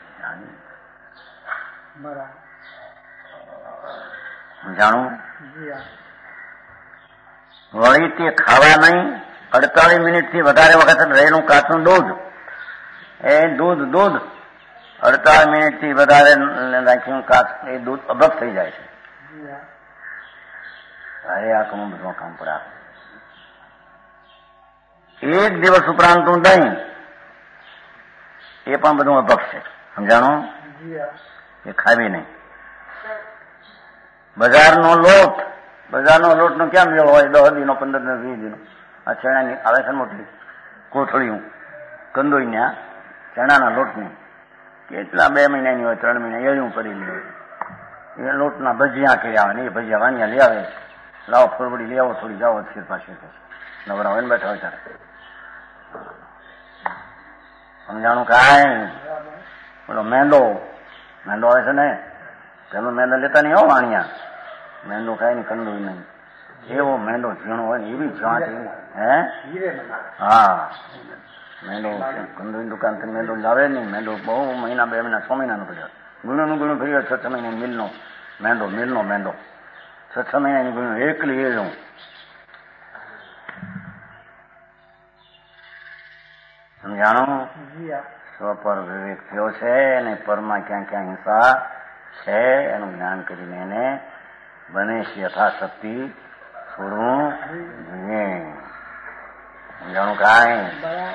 જાણવું. વળી તે ખાવા નહીં. અડતાલીસ મિનિટ થી વધારે વખત રહેલું કાચું દૂધ, એ દૂધ દૂધ અડતાલીસ મિનિટ થી વધારે રાખ્યું કાચ, એ દૂધ અભગ થઈ જાય છે. અરે આ કમું બધું કામ પર આવે. એક દિવસ ઉપરાંતનું દહીં, એ પણ બધું અભગ છે. સમજાણું? એ ખાવી નહીં. બજારનો લોટ, બજારનો લોટ નો કેમ મેળ હોય? દસ દિનો, પંદર દિનો, વીસ દિનો. આ ચણાની આવે છે મોટી કોથળીયું, કંદોઈ ચણાના લોટની, કેટલા બે મહિનાની હોય, ત્રણ મહિના એળ્યું પડેલી હોય. એ લોટના ભજીયા કર્યા આવે ને, એ ભજીયા વાનિયા લઈ આવે. લાવો ફોરવડી લઈ આવો, થોડી જાઓ શેર પાસે નવરા હોય ને બેઠા હોય ત્યારે. સમજાણું? કાંઈ બોલો મેંદો, મેંદો આવે છે ને, પેલો મેંદો લેતા નહીં હો વાણિયા. મેંદો ખાય ને કંદોઈ નહીં. એવો મેંદો ઝીણો હોય ને, એવી જાંચ. હે હા, મેંદો કંદોઈ દુકાન થી મેંદો લાવે નહીં. મેંદો બહુ મહિના, બે મહિના, છ મહિનાનો કર્યો. ગુણું ગુણું ફરી છ છ મહિના મિલનો મેંદો, મિલનો મેંદો છ છ મહિનાની ગુણું એકલી એ લઉં. સમજાણું? સ્વ પર વિવેક થયો છે અને પરમાં ક્યાં ક્યાં હિંસા છે એનું જ્ઞાન કરીને એને બને છે યથાશક્તિ છોડવું જોઈએ. સમજાણું? કાંઈ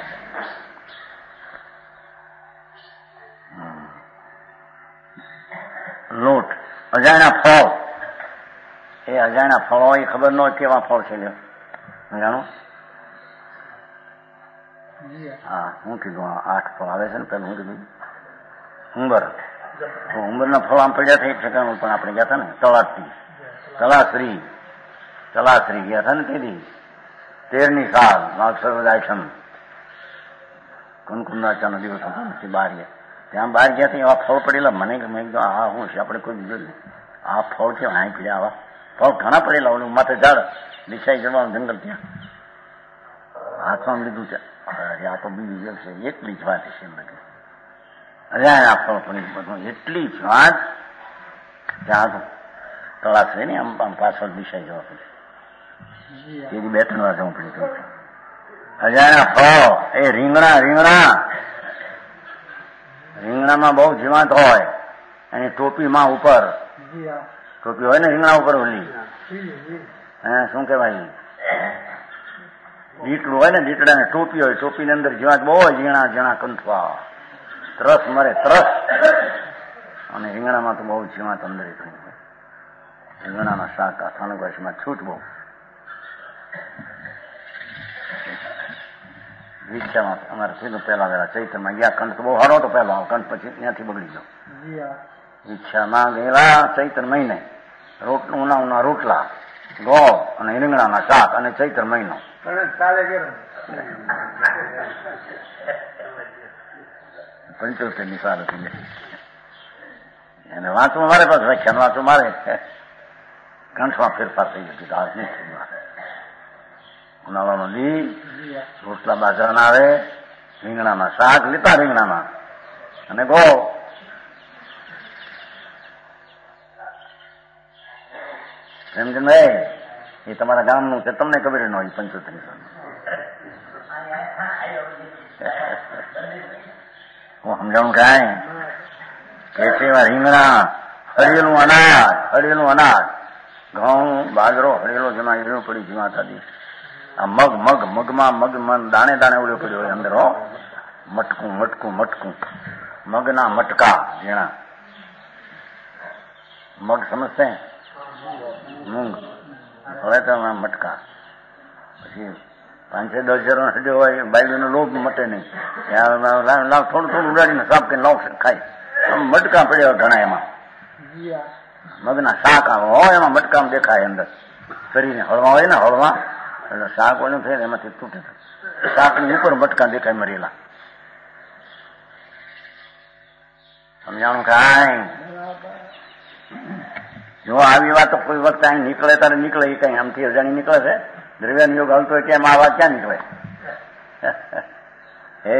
લોટ, અજાણ્યા ફળ, એ અજાણ્યા ફળો એ ખબર ન હોય કેવા ફળ છે. જાણો? હા, હું કીધું આઠ ફળ આવે છે ને. પેલું હું કીધું ઉંબર, તો ઉંબરના ફળ આમ પડ્યા થઈ શકે, પણ આપણે ગયા હતા ને તળાથી, તલાશ્રી, તલાશ્રી ગયા હતા ને તેથી તેરની સાલ નાગસર્વદાયક્ષમ કનકુંદાચાનો દિવસ હતો નથી બહાર ગયા. ત્યાં બહાર ગયા એવા ફળ પડેલા. મને મેં કીધું આ શું છે, આપણે કોઈ બીજું નહીં. આ ફળ કેમ હાઈ પડ્યા? આવા ફળ ઘણા પડેલા. ઓલું માથે ઝાડ દિશાઈ જવાનું જંગલ, ત્યાં હાથમાં લીધું છે. આ તો બીજું છે, એટલી જ વાત છે. એમ લાગે અજાણ આ ફળ પડી બધું, એટલી જ વાત. ત્યાં તો તળાશ છે ને, આમ આમ પાછળ દિશાઈ જવા પડે. તેથી બે ત્રણ વાર જવું પડે. અજાણ્યા ફળ એ રીંગણા, રીંગણા રીંગણામાં બહુ જીવાત હોય. એની ટોપીમાં ઉપર ટોપી હોય ને રીંગણા ઉપર, ઓલી હે શું કેવાય, દીકડું હોય ને, દીકડાને ટોપી હોય, ટોપીની અંદર જીવાત બહુ હોય. ઝીણા ઝીણા કંઠવા, ત્રસ મરે, ત્રસ. અને રીંગણામાં તો બહુ જીવાત અંદર થઈ હોય. રીંગણાના શાક આ સ્થાનિક ભાષામાં છૂટ બહુ. રિક્ષામાં અમારે સીધું પહેલા વેલા ચૈત્રમાં ગયા. કંઠ બહુ સારો હતો પહેલો, કંઠ પછી ત્યાંથી બગડી ગયો. રિક્ષામાં ગયેલા ચૈત્ર મહિને, રોટલું ઉના ઉના રોટલા, ગોળ અને રીંગણાના શાક, અને ચૈત્ર મહિનો. પંચોતેર ની સાર હતી. એને વાંચવું મારે પાછું વ્યાખ્યાન વાંચવું મારે. કંઠમાં ફેરફાર થઈ ગયો. આજ નહીં થયું. ઉનાળામાં લી રોટલા બાજરાના આવે, રીંગણાના શાક લીધા, રીંગણાના અને ગોળ. એમ કે નહીં, એ તમારા ગામનું છે, તમને ખબર ન હોય. પંચોતેર હું સમજાવું કાંઈ કે છે રીંગણા, હળેલું અનાજ, હળેલું અનાજ, ઘઉં, બાજરો, હળેલો જેમાં એળું પડી જીવાત હતી. આ મગ, મગ મગમાં મગ દાણે દાણે ઉડ્યો પડ્યો હોય અંદર. હો, મટકું મટકું મટકું, મગના મટકા ઝીણા. મગ સમજશે? મૂંગ હવે તો મટકા. પછી પાંચ છ દસ હજાર હજુ હોય, બાયડીનો લોભ મટે નહીં. લાવ થોડું થોડું ઉડાડીને સાફ કરીને લાવ ખાય. મટકા પડ્યા ઘણા. એમાં મગના શાક આવે હોય, એમાં મટકામાં દેખાય અંદર. કરીને હળવા હોય ને હળવા એટલે શાક ઓલું થાય એમાંથી તૂટે. શાકની ઉપર બટકા દેખાય મરેલા. સમજાણું કાંઈ? જો આવી વાત તો કોઈ વખત અહીં નીકળે ત્યારે નીકળે એ કઈ આમથી અજાણી નીકળે છે. દ્રવ્યાન યોગ હાલતો હોય ત્યાં આ વાત ક્યાં નીકળે? હે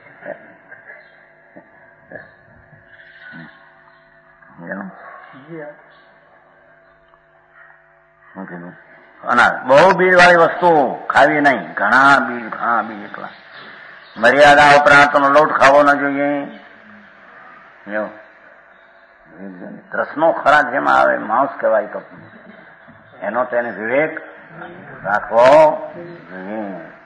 શું કીધું? અનાજ બહુ બીજ વાળી વસ્તુ ખાવી નહીં. ઘણા બીજ ઘણા બીજ એકલા. મર્યાદા ઉપરાંતનો લોટ ખાવો ન જોઈએ. ત્રસનો ખોરાક જેમાં આવે માંસ કહેવાય તો એનો તેને વિવેક રાખવો જોઈએ.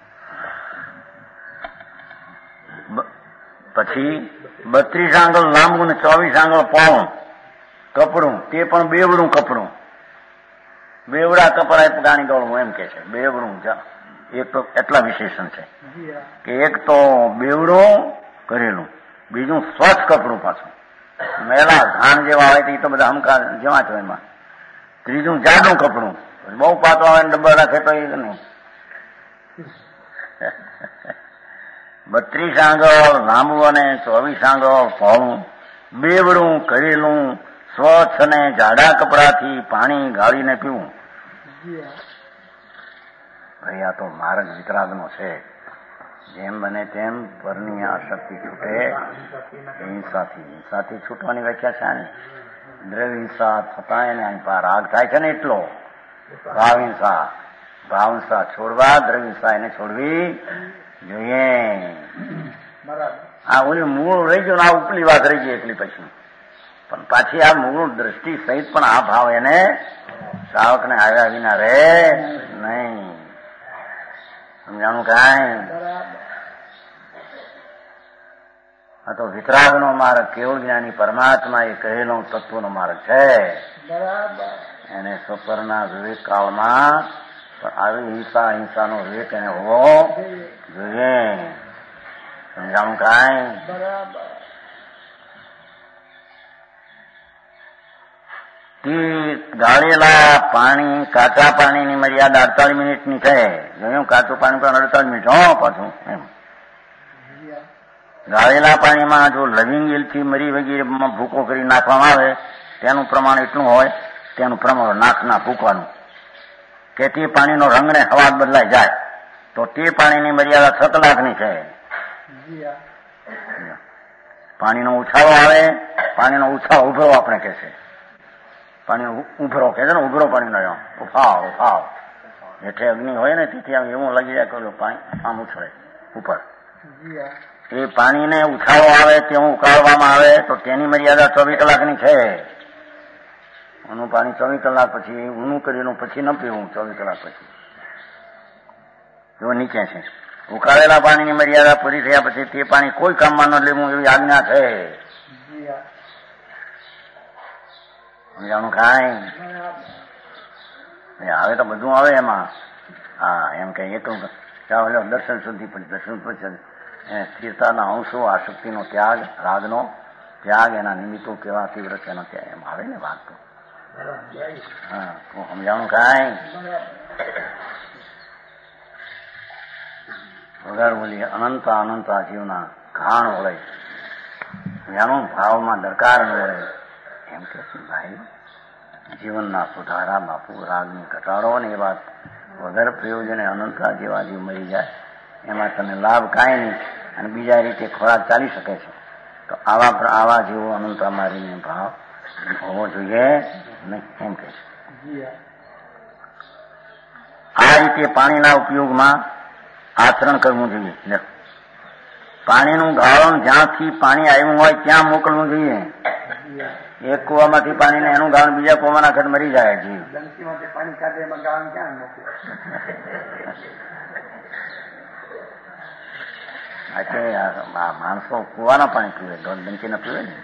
પછી બત્રીસ આંગળ લાંબુ ને ચોવીસ આંગળ પહોળું કપડું, તે પણ બેવડું કપડું. બેવડા કપડા એ ગાણી ગળવું એમ કે છે. બેવડું એક તો એટલા વિશેષણ છે કે એક તો બેવડું કરેલું, બીજું સ્વચ્છ કપડું પાછું. મેલા ધાન જેવા હોય તો એ તો બધા હમકા જેવા છે એમાં. ત્રીજું જાડું કપડું, બહુ પાતો આવે ને ડબ્બા રાખે તો એ નહીં. બત્રીસ આંગળ લાંબુ અને ચોવીસ આંગળ પહોળું, બેવડું કરેલું, સ્વચ્છ અને જાડા કપડાથી પાણી ગાળીને પીવું. ભાઈ આ તો માર્ગ વિતરાગનો છે. જેમ બને તેમ પરની આસક્તિ છૂટે હિંસાથી. હિંસાથી છૂટવાની વ્યાખ્યા છે ને દ્રવ્ય હિંસા થતા એને અહીં પાર રાગ થાય છે ને એટલો. ભાવ હિંસા ભાવ હિંસા છોડવા, દ્રવ્ય હિંસા એને છોડવી જોઈએ. આ ઓલી મૂળ રહી ગયું ને આ ઉપલી વાત રહી ગઈ એટલી પછી. પણ પાછી આ મૂળ દ્રષ્ટિ સહિત પણ આ ભાવ એને શ્રાવકને આવ્યા વિના રહે નહીં. સમજાણું કાંઈ? આ તો વિતરાગનો માર્ગ, કેવળ જ્ઞાની પરમાત્મા એ કહેલો તત્વનો માર્ગ છે. એને સપરના વિવેક કાળમાં આવી હિંસા હિંસાનો વિવેક એને હોવો જોઈએ. સમજાણું કાંઈ? તે ગાળેલા પાણી, કાચા પાણીની મર્યાદા અડતાલીસ મિનિટની છે. જોયું કાચું પાણી પણ અડતાલીસ મિનિટ હો પાછું એમ. ગાળેલા પાણીમાં જો લવિંગ ઇલથી મરી વગેરેમાં ભૂકો કરી નાખવામાં આવે તેનું પ્રમાણ એટલું હોય, તેનું પ્રમાણ નાખના ભૂકવાનું કે તે પાણીનો રંગ ને હવાજ બદલાઈ જાય તો તે પાણીની મર્યાદા છ કલાકની છે. પાણીનો ઉછાળો આવે, પાણીનો ઉછાળો ઉભરો આપણે કે છે. પાણીનો ઉભરો કે છે ને, ઉભરો પાણીનો ઉફાવ ઉફાવ જેઠે અગ્નિ હોય ને તેથી આમ એવું લાગી જાય કે પાણી આમ ઉછળે ઉપર. એ પાણીને ઉછાળો આવે તેવું ઉકાળવામાં આવે તો તેની મર્યાદા ચોવીસ કલાકની છે. ઊનું પાણી ચોવીસ કલાક પછી ઊનું કરેલું પછી ન પીવું. ચોવીસ કલાક પછી જો નીચે છે. ઉકાળેલા પાણીની મર્યાદા પૂરી થયા પછી તે પાણી કોઈ કામમાં ન લેવું એવી આજ્ઞા છે. સમજાણું કાંઈ? હવે તો બધું આવે એમાં. હા એમ કે એટલું દર્શન સુધી પછી દર્શન પછી સ્થિરતાના અંશો, આસક્તિનો ત્યાગ, રાગનો ત્યાગ, એના નિમિત્તો કેવા તીવ્ર છે એનો ત્યાગ એમ આવે ને વાત તો. હા તું સમજાણું કાંઈ? વગર બોલી અનંત અનંત જીવના ઘાણ વળે. સમજાણું? ભાવમાં દરકાર ન વળે એમ કે ભાઈ જીવનના સુધારા બાપુ રાગની ઘટાડો ને એ વાત વગર પ્રયોજને અનંતા જેવા જીવ મરી જાય એમાં તને લાભ કાંઈ નહીં અને બીજા રીતે ખોરાક ચાલી શકે છે. તો આવા આવા જેવો અનંતા મારીને ભાવ હોવો જોઈએ નહીં એમ કે છે. આ રીતે પાણીના ઉપયોગમાં આચરણ કરવું જોઈએ. પાણીનું ગાળણ જ્યાંથી પાણી આવ્યું હોય ત્યાં મોકલવું જોઈએ. એક કુવામાંથી પાણી ને એનું ગાળણ બીજા કુવામાં નાખે મરી જાય જીવ. પાણી કાઢે એમાં ગાળણ ક્યાં મોકલે? માણસો કુવાના પાણી પીવે, ડંકી ના પીવે ને.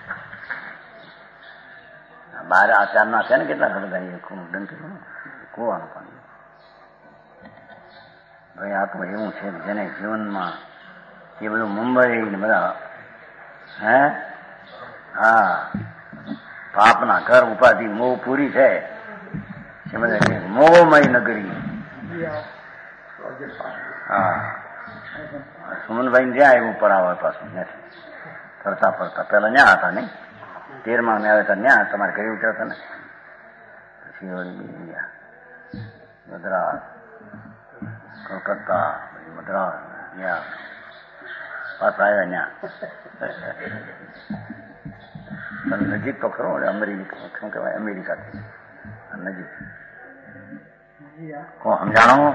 બાર આચાર ના છે ને કેટલા ઘડતા ડંકી કુવાનું પાણી. ભાઈ આ તો એવું છે જેને જીવનમાં એ બધું મુંબઈ ને બધા હે હા પાપના ઘર ઉપાધિ મોહ પૂરી છે સમજ મોહમય નગરી. હા, સુમનભાઈ જ્યાં એવું પર આવે પાછું નથી ફરતા ફરતા. પેલા ન્યા હતા નહીં, તેરમાં મેં આવે હતા ન્યા તમારે ઘરે ઉતરતા ને, પછી વળી મદ્રાસ, કલકત્તા, મદ્રાસ, ત્યાં પાછા આવ્યા ન્યા. નજીક તો ખરો અમેરિકા, શું કહેવાય અમેરિકાથી નજીક. કોણ સમજાણો?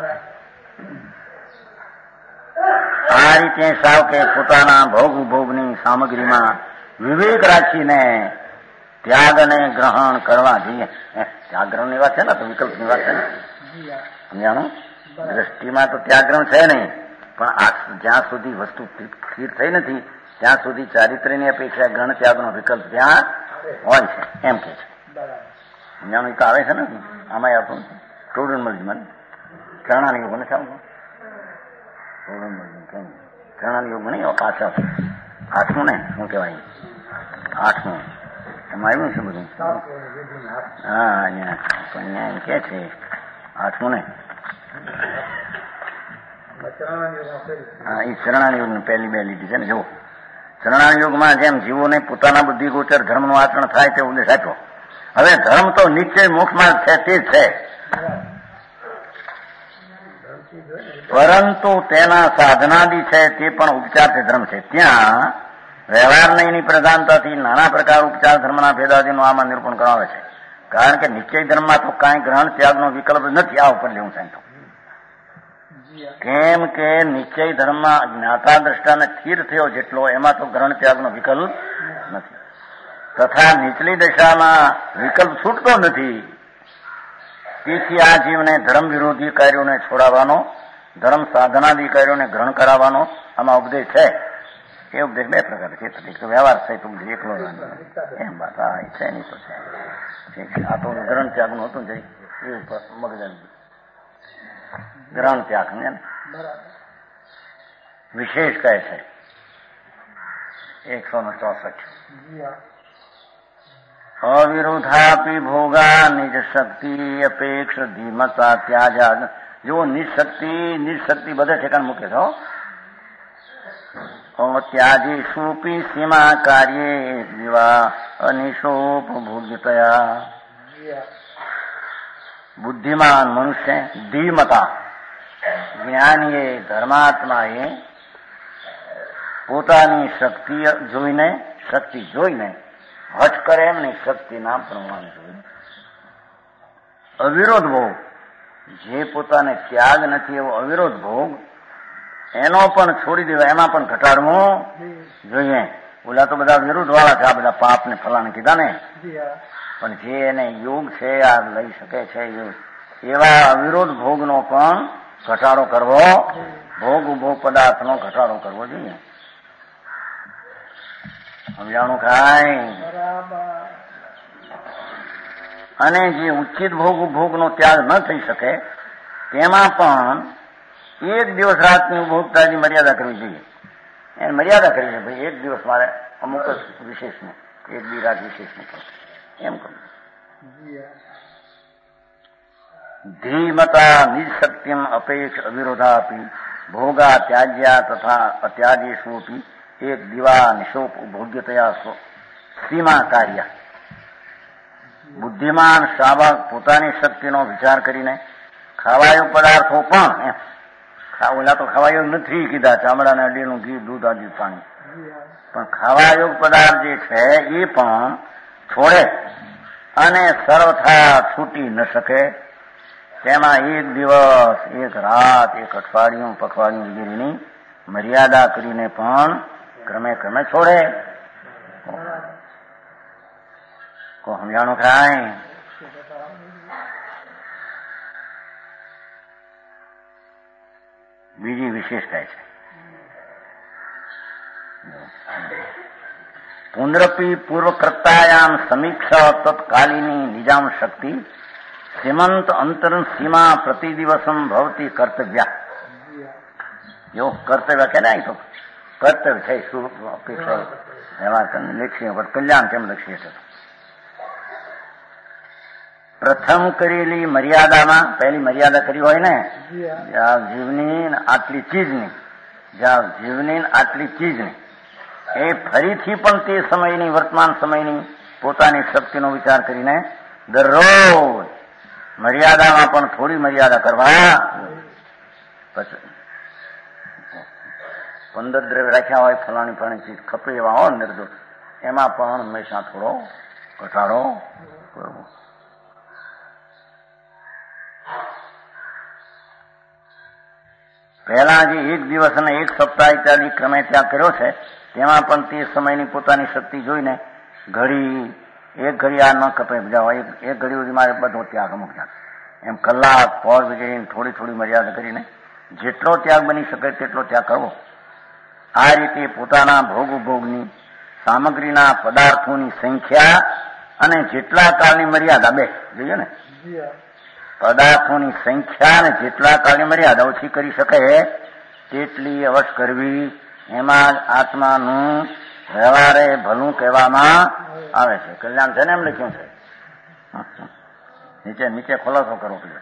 આ રીતે સાવ કે પોતાના ભોગ ભોગની સામગ્રીમાં વિવેક રાખીને ત્યાગ અને ગ્રહણ કરવા જોઈએ. ત્યાગ ગ્રહણ ની વાત છે ને, તો વિકલ્પ ની વાત છે ને, સમજાણું? દ્રષ્ટિમાં તો ત્યાગ ગ્રહણ છે નહીં, પણ જ્યાં સુધી વસ્તુ સ્થિર થઈ નથી ત્યાં સુધી ચારિત્ર્યની અપેક્ષા ગ્રહણ ત્યાગનો વિકલ્પ ત્યાં હોય છે, એમ કે છે. સમજાણું? એ તો આવે છે ને, આમાં આવતું ટોડન મલજીમાં ચરણાની યોગ ને સારું ટોડન મલજી કેમ ચરણાની યોગ નહીં પાછળ આઠમું ને શું કહેવાય આઠમું એમાં આવ્યું છે બધું. હા, અહીંયા અહીંયા એમ કે છે આઠમું ને. હા, એ ચરણાની યોગ પહેલી બે લીધી છે ને. જુઓ, ચરણાની યોગમાં જેમ જીવોને પોતાના બુદ્ધિ ગોચર ધર્મનું આચરણ થાય તે ઉપદેશ આપ્યો. હવે ધર્મ તો નિશ્ચય મોક્ષમાં છે તે જ છે, પરંતુ તેના સાધનાદી છે તે પણ ઉપચાર ધર્મ છે. ત્યાં વ્યવહારની પ્રધાનતાથી નાના પ્રકાર ઉપચાર ધર્મના ભેદાદીનું આમાં નિરૂપણ કરાવે છે. કારણ કે નિશ્ચય ધર્મમાં તો કાંઈ ગ્રહણ ત્યાગનો વિકલ્પ નથી. આ ઉપર લેવું સાહેબ, કેમ કે નિશ્ચય ધર્મમાં જ્ઞાતા દ્રષ્ટાને સ્થિર થયો જેટલો એમાં તો ગ્રહણ ત્યાગનો વિકલ્પ નથી. તથા નીચલી દશામાં વિકલ્પ છૂટતો નથી. તેથી આ જીવને ધર્મ વિરોધી કાર્યોને છોડાવવાનો, ધર્મ સાધનાદી કાર્યોને ગ્રહણ કરાવવાનો આમાં ઉપદેશ છે. એ ઉપદેશ બે પ્રકાર છે. તો વ્યવહાર સહિત ઉપદેશ એકલો એમ વાત આ છે નહીં તો છે. આ તો ગ્રહણ ત્યાગનું હતું જઈ એ ઉપર મગજ ગ્રહણ ત્યાગ ને વિશેષ કહે છે. એકસો ને ચોસઠ અવિરોધાપી ભોગા નિજ શક્તિ અપેક્ષ ધીમતા ત્યાજા. જો નિશક્તિ નિશક્તિ બધા ઠેકાણ મૂકે છો. ત્યાજી સુપી સીમા કાર્ય જીવા અનિશોપ ભોગ્યતયા. બુદ્ધિમાન મનુષ્ય ધીમતા જ્ઞાનીએ ધર્માત્માએ પોતાની શક્તિ જોઈને શક્તિ જોઈને હઠ કરે એમ નહીં, શક્તિના પ્રમાણ જોઈને અવિરોધ ભોગ, જે પોતાને ત્યાગ નથી એવો અવિરોધ ભોગ એનો પણ છોડી દેવાય, એમાં પણ ઘટાડવું જોઈએ. ઓલા તો બધા વિરુદ્ધ વાળા છે, આ બધા પાપ ને ફલાને કીધા ને, પણ જે એને યોગ છે આ લઈ શકે છે એવા અવિરોધ ભોગનો પણ ઘટાડો કરવો, ભોગ ભોગ પદાર્થનો ઘટાડો કરવો જોઈએ. સમજાણું ખાય? અને જે ઉચિત ભોગ ભોગનો ત્યાગ ન થઈ શકે તેમાં પણ એક દિવસ રાતની ઉપભોક્તાની મર્યાદા કરવી જોઈએ. એને મર્યાદા કરવી છે, ભાઈ એક દિવસ મારે અમુક જ વિશેષને એક બી રાત વિશેષને એમ કરું. ધીમતા નિશક્તિમ અપેક્ષ અવિરોધાપી ભોગા ત્યાજ્યા તથા અત્યાજેષુપી એક દિવા નિશોપ ભોગ્યતયા સીમા કાર્ય. બુદ્ધિમાન શાવક પોતાની શક્તિનો વિચાર કરીને ખાવાયો પદાર્થો પણ એમ ઓલા તો ખાવાયો નથી કીધા, ચામડાના અડીનું ઘી, દૂધ આદિ પાણી, પણ ખાવાયોગ પદાર્થ જે છે એ પણ છોડે અને સર્વથા છૂટી ન શકે. તેમાં એક દિવસ, એક રાત, એક અઠવાડિયું, પખવાડિયું વગેરેની મર્યાદા કરીને પણ ક્રમે ક્રમે છોડે. કો સમજાણું ખાય? બીજી વિશેષતા છે પુનરપી પૂર્વકર્તાયામ સમીક્ષા તત્કાલીની નિજામ શક્તિ સીમંત અંતર સીમા પ્રતિદિવસમ ભવતી કર્તવ્ય. જો કર્તવ્ય કે ના, તો કર્તવ્ય છે શું અપેક્ષા વ્યવહાર કરીને લક્ષ્ય પર કલ્યાણ કેમ લક્ષ્ય છે. પ્રથમ કરેલી મર્યાદામાં પહેલી મર્યાદા કરી હોય ને જીવની આટલી ચીજની જ્યાં જીવની આટલી ચીજની એ ફરીથી પણ તે સમયની વર્તમાન સમયની પોતાની શક્તિનો વિચાર કરીને દરરોજ મર્યાદામાં પણ થોડી મર્યાદા કરવા. પછી પંદર દ્રવ્ય રાખ્યા હોય ફલાણી ફલાણી ચીજ ખપે એવા હોય નિર્દોષ એમાં પણ હંમેશા થોડો ઘટાડો કરવો. પહેલા જે એક દિવસ અને એક સપ્તાહ ઇત્યાદિ ક્રમે ત્યાગ કર્યો છે તેમાં પણ તે સમયની પોતાની શક્તિ જોઈને ઘડી એક ઘડી આ ન કપે જાઓ એક ઘડી સુધી મારે બધો ત્યાગ અમુક ત્યાગ એમ કલાક પોર વગેરે થોડી થોડી મર્યાદા કરીને જેટલો ત્યાગ બની શકે તેટલો ત્યાગ કરવો. આ રીતે પોતાના ભોગ ભોગની સામગ્રીના પદાર્થોની સંખ્યા અને જેટલા કાળની મર્યાદા બે જોઈએ ને પદાર્થોની સંખ્યા અને જેટલા કાળની મર્યાદા ઓછી કરી શકે તેટલી અવશ્ય કરવી. એમાં જ આત્માનું વ્યવહારે ભલું કહેવામાં આવે છે. કલ્યાણ છે ને એમ લખ્યું છે. નીચે નીચે ખુલાસો કરવો પડે.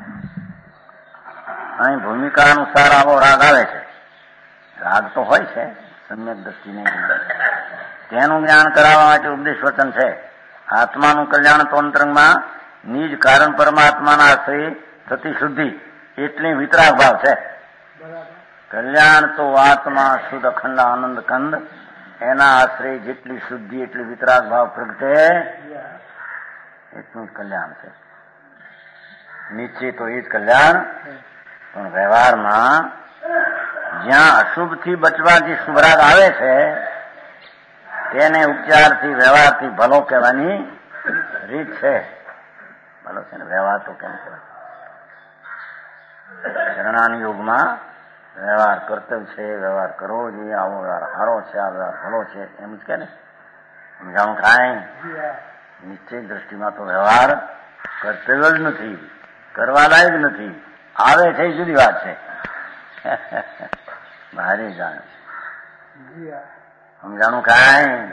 અહીં ભૂમિકા અનુસાર આવો રાગ આવે છે. રાગ તો હોય છે સમ્યક દ્રષ્ટિ નહીં. તેનું જ્ઞાન કરાવવા માટે ઉપદેશ વચન છે. આત્માનું કલ્યાણ તો અંતરંગમાં નિજ કારણ પરમાત્માના આશ્રય થતી શુદ્ધિ એટલી વિતરાગ ભાવ છે. કલ્યાણ તો આત્મા શુદ્ધ અખંડ આનંદ કંદ એના આશ્રય જેટલી શુદ્ધિ એટલી વિતરાગ ભાવ પ્રગટે એટલું જ કલ્યાણ છે. નીચે તો એ જ કલ્યાણ પણ વ્યવહારમાં જ્યાં અશુભથી બચવા જે શુભરાગ આવે છે તેને ઉપચારથી વ્યવહારથી ભલો કહેવાની રીત છે. ભલો છે ને વ્યવહાર તો કેમ કહેવાય? શરણાની યોગમાં વ્યવહાર કર્તવ્ય છે, વ્યવહાર કરવો જોઈએ, આવો વ્યવહાર સારો છે, આ વ્યવહાર ભલો છે એમ જ કે ને સમજાણું કાંઈ નિશ્ચય દ્રષ્ટિમાં તો વ્યવહાર કર્તવ્ય જ નથી, કરવા લાયક નથી. આવે છે એ જુદી વાત છે. ભારે જાણે સમજાણું કાંઈ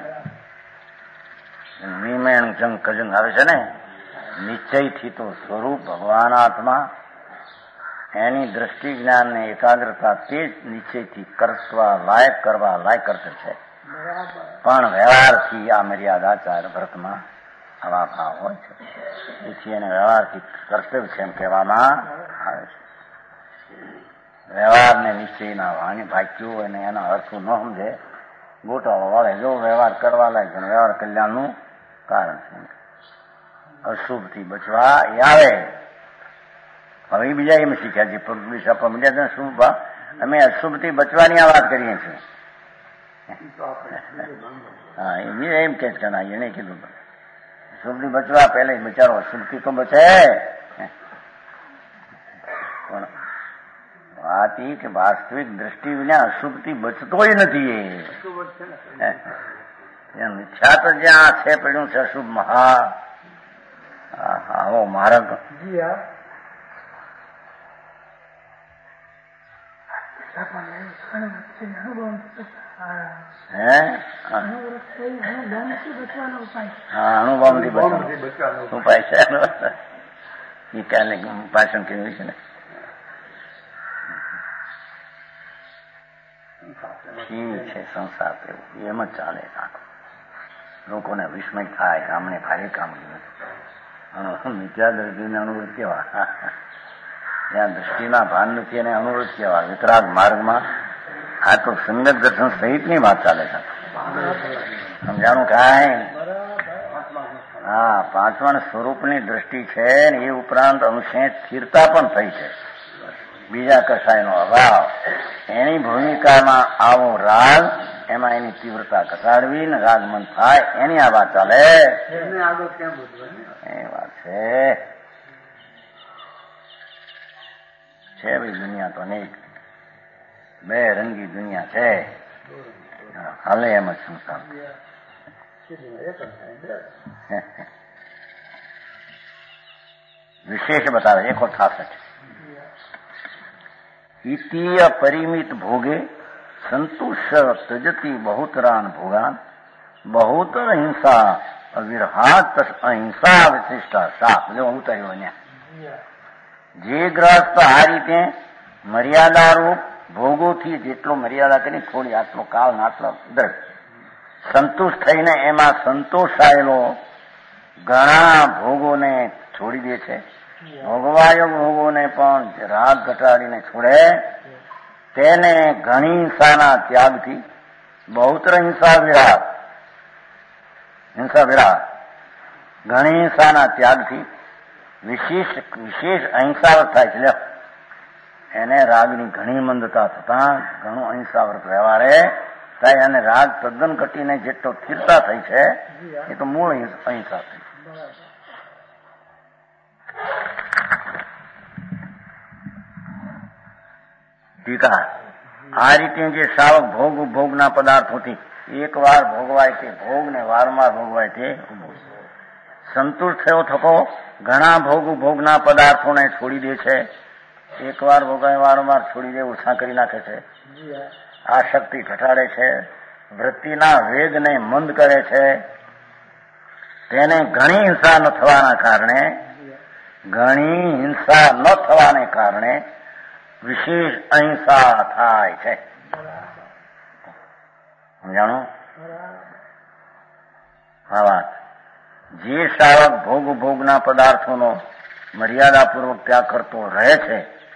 નિમેણ જંગ કજંગ આવે છે ને નિશ્ચયથી તો સ્વરૂપ ભગવાન આત્મા એની દ્રષ્ટિ જ્ઞાન ને એકાગ્રતા તે જ નિશ્ચયથી કરવા લાયક કરવા લાયક કરશે છે. પણ વ્યવહારથી આ મર્યાદાચાર વ્રતમાં આવા ભાવ હોય છે. તેથી એને વ્યવહારથી કર્તવ્ય છે એમ કહેવામાં આવે છે. વ્યવહારને નિશ્ચયના વાણી ભાગ્યો અને એના અર્થો ન સમજે ગોટાળો વાળે જો વ્યવહાર કરવા લાયક છે વ્યવહાર કલ્યાણનું કારણ છે. અશુભથી બચવા એ આવે. હવે બીજા એમ શીખ્યા છે પગલીશ આપવા મીડિયા છે શુભ અમે અશુભથી બચવાની આ વાત કરીએ છીએ. હા એ એમ કે છે ના એને કીધું શુભથી બચવા પહેલે જ બચારો અશુભથી તો બચે. પણ વાત એ કે વાસ્તવિક દ્રષ્ટિ વિના અશુભથી બચતોય નથી. એ મિથ્યા તો જ્યાં છે પડ્યું છે અશુભ મહા આવો માર્ગ અનુભવથી બચવાનો ઉપાય છે એ કાલે ભાષણ કેવું છે ને છે સંસાર એવું એમ જ ચાલે. લોકોને વિસ્મય થાય કે આમને ભારે કામ મિથ્યા દ્રષ્ટિને અનુરોધ કેવા જ્યાં દ્રષ્ટિના ભાન નથી એને અનુરોધ કેવા વિતરાગ માર્ગમાં આ તો સંગત દર્શન સહિતની વાત ચાલે છે. સમજાણું કાંઈ? હા પાંચમા સ્વરૂપની દ્રષ્ટિ છે એ ઉપરાંત અંશે સ્થિરતા પણ થઈ છે. બીજા કશાયનો અભાવ એની ભૂમિકામાં આવો રાગ એમાં એની તીવ્રતા ઘટાડવી ને રાગમન થાય એની આ વાત ચાલે એ વાત છે. છે ભાઈ દુનિયા તો અનેક બે રંગી દુનિયા છે હાલે એમ જ સંસાર. વિશેષ બતાવે એકો છાસઠ ઇતિય પરિમિત ભોગે સંતુષ્ટ તજતી બહુતરાન ભોગાન બહુતર હિંસા અવિરહાત અહિંસા વિશિષ્ટા સાપ જો ઉતર્યો અહીંયા. જે ગ્રસ્ત આ રીતે મર્યાદારૂપ ભોગોથી જેટલો મર્યાદા કરી થોડી આટલો કાળ આટલો દ્રઢ સંતુષ્ટ થઈને એમાં સંતોષાયેલો ઘણા ભોગોને છોડી દે છે. ભોગવાયો ભોગોને પણ રાગ ઘટાડીને છોડે તેને ઘણી હિંસાના ત્યાગથી બહુત્ર હિંસા વિરાટ હિંસા વિરાટ ઘણી હિંસાના ત્યાગથી વિશેષ વિશેષ અહિંસાવર્ત થાય છે. એને રાગની ઘણી મંદતા થતા ઘણું અહિંસાવર્ત વ્યવહારે થાય અને રાગ તદ્દન ઘટીને જેટલો સ્થિરતા થઈ છે એ તો મૂળ અહિંસા થઈ. ટીકા આ રીતે જે શ્રાવક ભોગ ભોગના પદાર્થોથી એક વાર ભોગવાય છે ભોગ ને વારંવાર ભોગવાય છે સંતુષ્ટ થયો થકો ઘણા ભોગ ભોગના પદાર્થોને છોડી દે છે. એક વાર ભોગાય વારંવાર છોડી દે ઉત્સાહ કરી નાખે છે. આ શક્તિ ઘટાડે છે. વૃત્તિના વેગને મંદ કરે છે. તેને ઘણી હિંસા ન થવાના કારણે ઘણી હિંસા ન થવાને કારણે વિશેષ અહિંસા થાય છે. સમજાણું? હા વાત. જે શ્રાવક ભોગ ભોગના પદાર્થોનો મર્યાદાપૂર્વક ત્યાગ કરતો રહે છે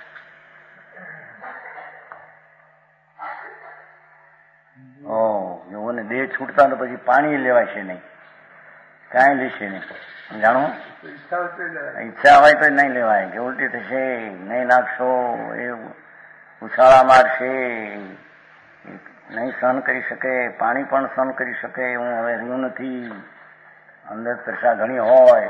ઓ જોને દેહ છૂટતા તો પછી પાણી લેવાય છે નહીં, કાંઈ લેશે નહીં. સમજાણું? ઈચ્છા હોય તો નહીં લેવાય કે ઉલટી થશે, નહીં નાખશો, એ ઉછાળા મારશે, નહીં સહન કરી શકે, પાણી પણ સહન કરી શકે હું હવે રહ્યું નથી, અંદર તરસા ઘણી હોય.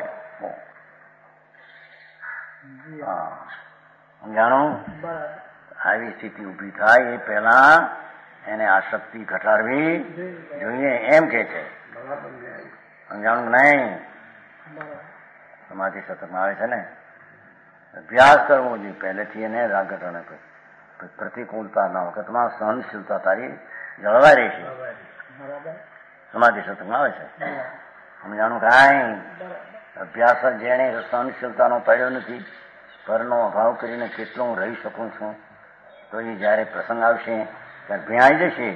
સમજાણું? આવી સ્થિતિ ઉભી થાય એ પહેલા એને આ શક્તિ ઘટાડવી જોઈએ એમ કે છે. સમજાણું? નહીં સમાધિ સતતમાં આવે છે ને અભ્યાસ કરવો જોઈએ પહેલેથી એને રાગ ઘટાડે પ્રતિકૂળતા ના વખતમાં સહનશીલતા તારી જળવાઈ રહેશે. સમાધિ સતતમાં આવે છે. સમજાણું? કાંઈ અભ્યાસ જેને સહનશીલતાનો પડ્યો નથી પરનો અભાવ કરીને કેટલો હું રહી શકું છું તો એ જયારે પ્રસંગ આવશે ત્યારે ભેણાઈ જશે.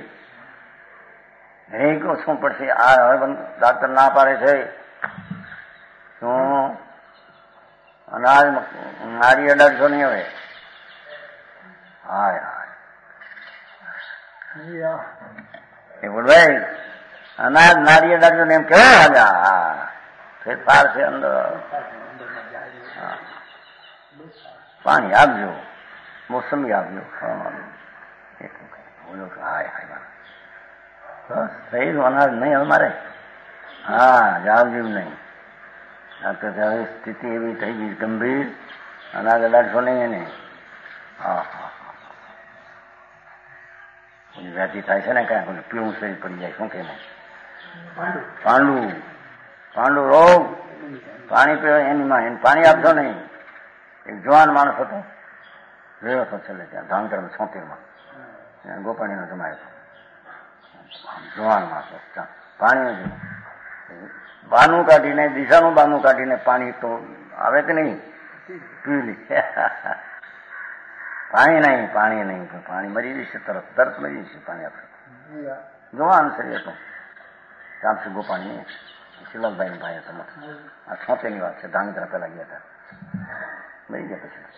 નહીં શું પડશે? આ હવે ડાક્ટર ના પાડે છે શું અનાજ નારી અડાડશો નહીં હવે. હાય હાય એ બોલવાય અનાજ નારી અડાડશો ને એમ કેવા હાજા ફેરફાર છે અંદર. પાણી આપજો, મોસમી આપજો, બોલો હાય હાય બસ થયેલું અનાજ નહીં હવે મારે. હા જાવજીવ નહીં. ડાક્ટર હવે સ્થિતિ એવી થઈ ગઈ ગંભીર, અનાજ અડાડશો નહીં એને. હા હા હા વ્યાધિ થાય છે ને કાંઈ પીવું શરીર પડી જાય શું કે પાંડુ પાંડુ રોગ પાણી પીવે એની માં એને પાણી આપશો નહીં. એક જવાન માણસ હતો રહ્યો હતો છેલ્લે ત્યાં ધાંગધ્રમાં છોતેરમાં ગોપાણીનો જમાયો હતો. જવાન માણસ પાણી બાનું કાઢીને દિશાનું બાનું કાઢીને પાણી તો આવે કે નહીં પી લે. પાણી નહીં પાણી નહીં પાણી મરી જશે તરત તરત મરી જશે પાણી આપશે. જવાન શરીર હતો ચામસી ગોપાણી શિવલાલભાઈ નો ભાઈ હતો. આ છોતેરની વાત છે. ધાંગધ્રા પેલા ગયા હતા મરી ગયા પછી.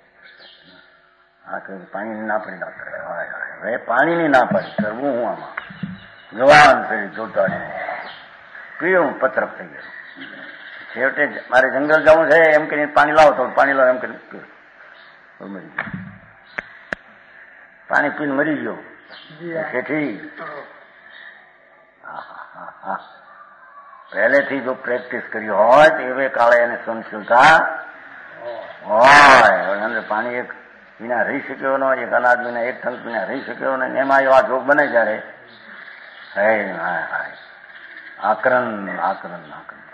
હા કહ્યું પાણીની ના પડી ડાક્ટર. હવે પાણીની ના પડી કરવું હું આમાં જવાન શરીર જોતા પીવું પતરફ થઈ ગયો. છેવટે મારે જંગલ જવું છે એમ કરીને પાણી લાવો તો પાણી લાવો એમ કરીને પીવું મરી ગયો. પાણી પીને મરી ગયો શેઠી. પહેલેથી જો પ્રેક્ટિસ કરી હોય તો એવે કાળે એને સહનશીલતા હોય. અંદર પાણી એક વિના રહી શક્યો ન એક અનાજ વિના એક ટંક વિના રહી શક્યો ને એમાં એવા જોગ બને જયારે હે હાય હાય આકરણ આકરણ આકરણ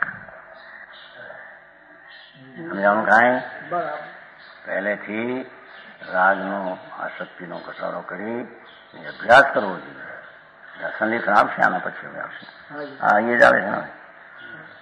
સમજાણું કાંઈ? પહેલેથી રાગનો આસક્તિનો ઘટાડો કરી અભ્યાસ કરવો જોઈએ. સંલેખન આવશે આના પછી હવે આવશે. હા એ જ આવે છે.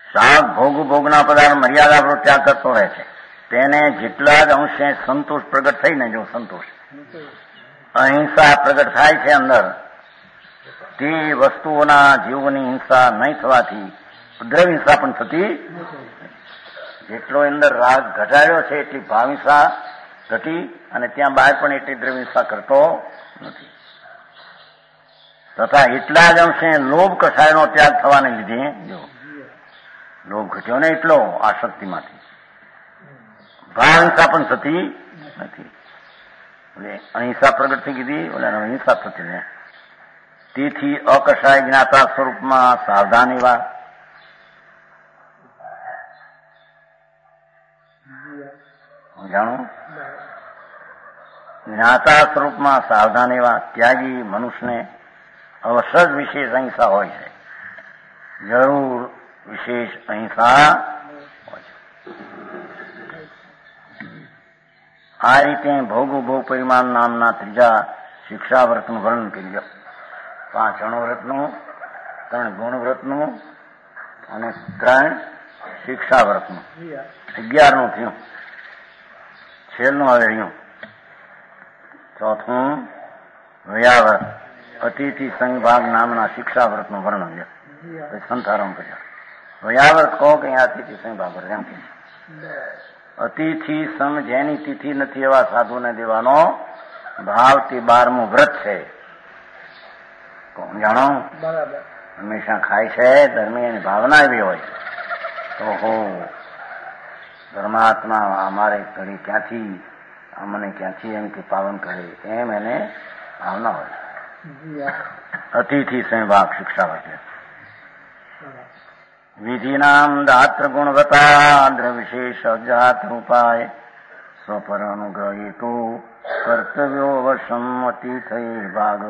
શાક ભોગ ભોગના પદાર્થ મર્યાદાપૂર્વક ત્યાગ કરતો રહે છે. તેને જેટલા જ અંશે સંતોષ પ્રગટ થઈને જો સંતોષ અહિંસા પ્રગટ થાય છે અંદર, તે વસ્તુઓના જીવોની હિંસા નહીં થવાથી દ્રવ્ય હિંસા પણ થતી. જેટલો અંદર રાગ ઘટાડ્યો છે એટલી ભાવહિંસા ઘટી, અને ત્યાં બહાર પણ એટલી દ્રવ્ય હિંસા કરતો નથી. તથા એટલા જ અંશે લોભ કસાયનો ત્યાગ થવાને લીધે જો લોભ ઘટ્યો ને એટલો આસક્તિમાંથી ભાવહિંસા પણ થતી નથી. એટલે અહિંસા પ્રગટ થઈ ગઈ, ઓલા અહિંસા થતી ને તેથી અકસાય જ્ઞાતા સ્વરૂપમાં સાવધાન એવા જાણો જ્ઞાતા સ્વરૂપમાં સાવધાન એવા ત્યાગી મનુષ્યને અવસર વિશેષ અહિંસા હોય છે. જરૂર વિશેષ અહિંસા હોય છે. આ રીતે ભોગ ભોગ પરિમાણ નામના ત્રીજા શિક્ષાવ્રતનું વર્ણન કર્યું. પાંચ અણુવ્રતનું, ત્રણ ગુણવ્રતનું અને ત્રણ શિક્ષાવ્રતનું. અગિયારનું થયું. છેલ્લું હવે રહ્યું ચોથું વયાવ્રત અતિથિ સંભાગ નામના શિક્ષાવ્રતનું વર્ણન છે. સંતારણ કર્યા. વયાવ્રત કહો કે અહીંયા અતિથિ સંભાગ એમ કે અતિથિ સમ જેની તિથિ નથી એવા સાધુને દેવાનો ભાવ તે બારમું વ્રત છે. કોણ જાણો? હંમેશા ખાય છે ધર્મી એની ભાવના એવી હોય તો હો ધર્માત્મા અમારે ઘડી ક્યાંથી અમને ક્યાંથી એમ કે પાવન કરે એમ એને ભાવના હોય. અતિથિ સંભાગ શિક્ષા હોય. વિધિનામ દાત્ર ગુણવતા દ્ર વિશેષ અજાત રૂપાય સ્વપર અનુગ્રહી તો કર્તવ્યો વશમ અતિથય ભાગ.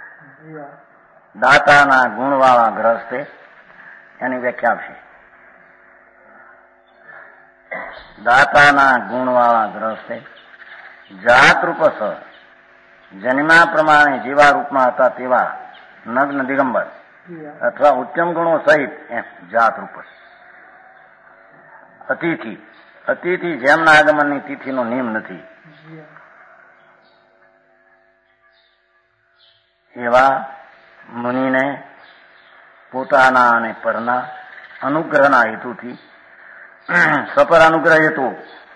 દાતાના ગુણવાળા ગ્રસ્તે એની વ્યાખ્યા આપશે. દાતાના ગુણવાળા ગ્રસ્તે જાત રૂપસ જન્મા પ્રમાણે જેવા રૂપમાં હતા તેવા નગ્ન દિગંબર અથવા ઉત્તમ ગુણો સહિત એમ જાત રૂપસ. અતિથિ અતિથિ જેમના આગમનની તિથિનો નિયમ નથી એવા મુનિને પોતાના અને પરના અનુગ્રહના હેતુથી સપર અનુગ્રહ હેતુ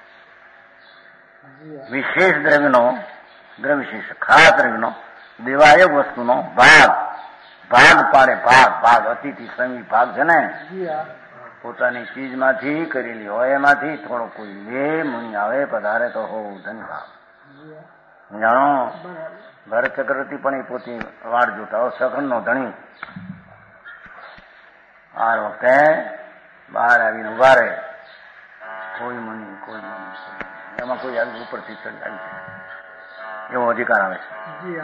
વિશેષ દ્રવ્યનો દ્રવ્ય વિશેષ ખાસ દ્રવ્યનો દેવાયક વસ્તુનો ભાગ ભાગ પાડે. ભાગ ભાગ અતિથિ સંગી ભાગ છે ને પોતાની ચીજમાંથી કરેલી હોય એમાંથી થોડો કોઈ લે મુનિ આવે પધારે તો હો ધન ભાવ. જાણો ભરત ચક્રવર્તી પણ એ પોતે વાડ જોતા સગન નો ધણી આ વખતે બહાર આવીને ઉભા રહે. કોઈ મુનિ કોઈ મુનિ એમાં કોઈ આવી ઉપરથી ચડી આવી એવો અધિકાર આવે છે.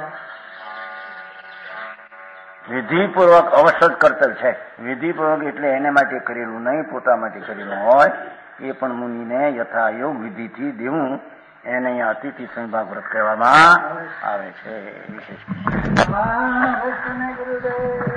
વિધિપૂર્વક અવસર કર્તવ્ય છે. વિધિપૂર્વક એટલે એને માટે કરેલું નહીં, પોતા માટે કરેલું હોય એ પણ મુનિને યથાયોગ વિધિથી દેવું એને અહીંયા અતિથિ સંભાગ વ્રત કહેવામાં આવે છે. વિશેષ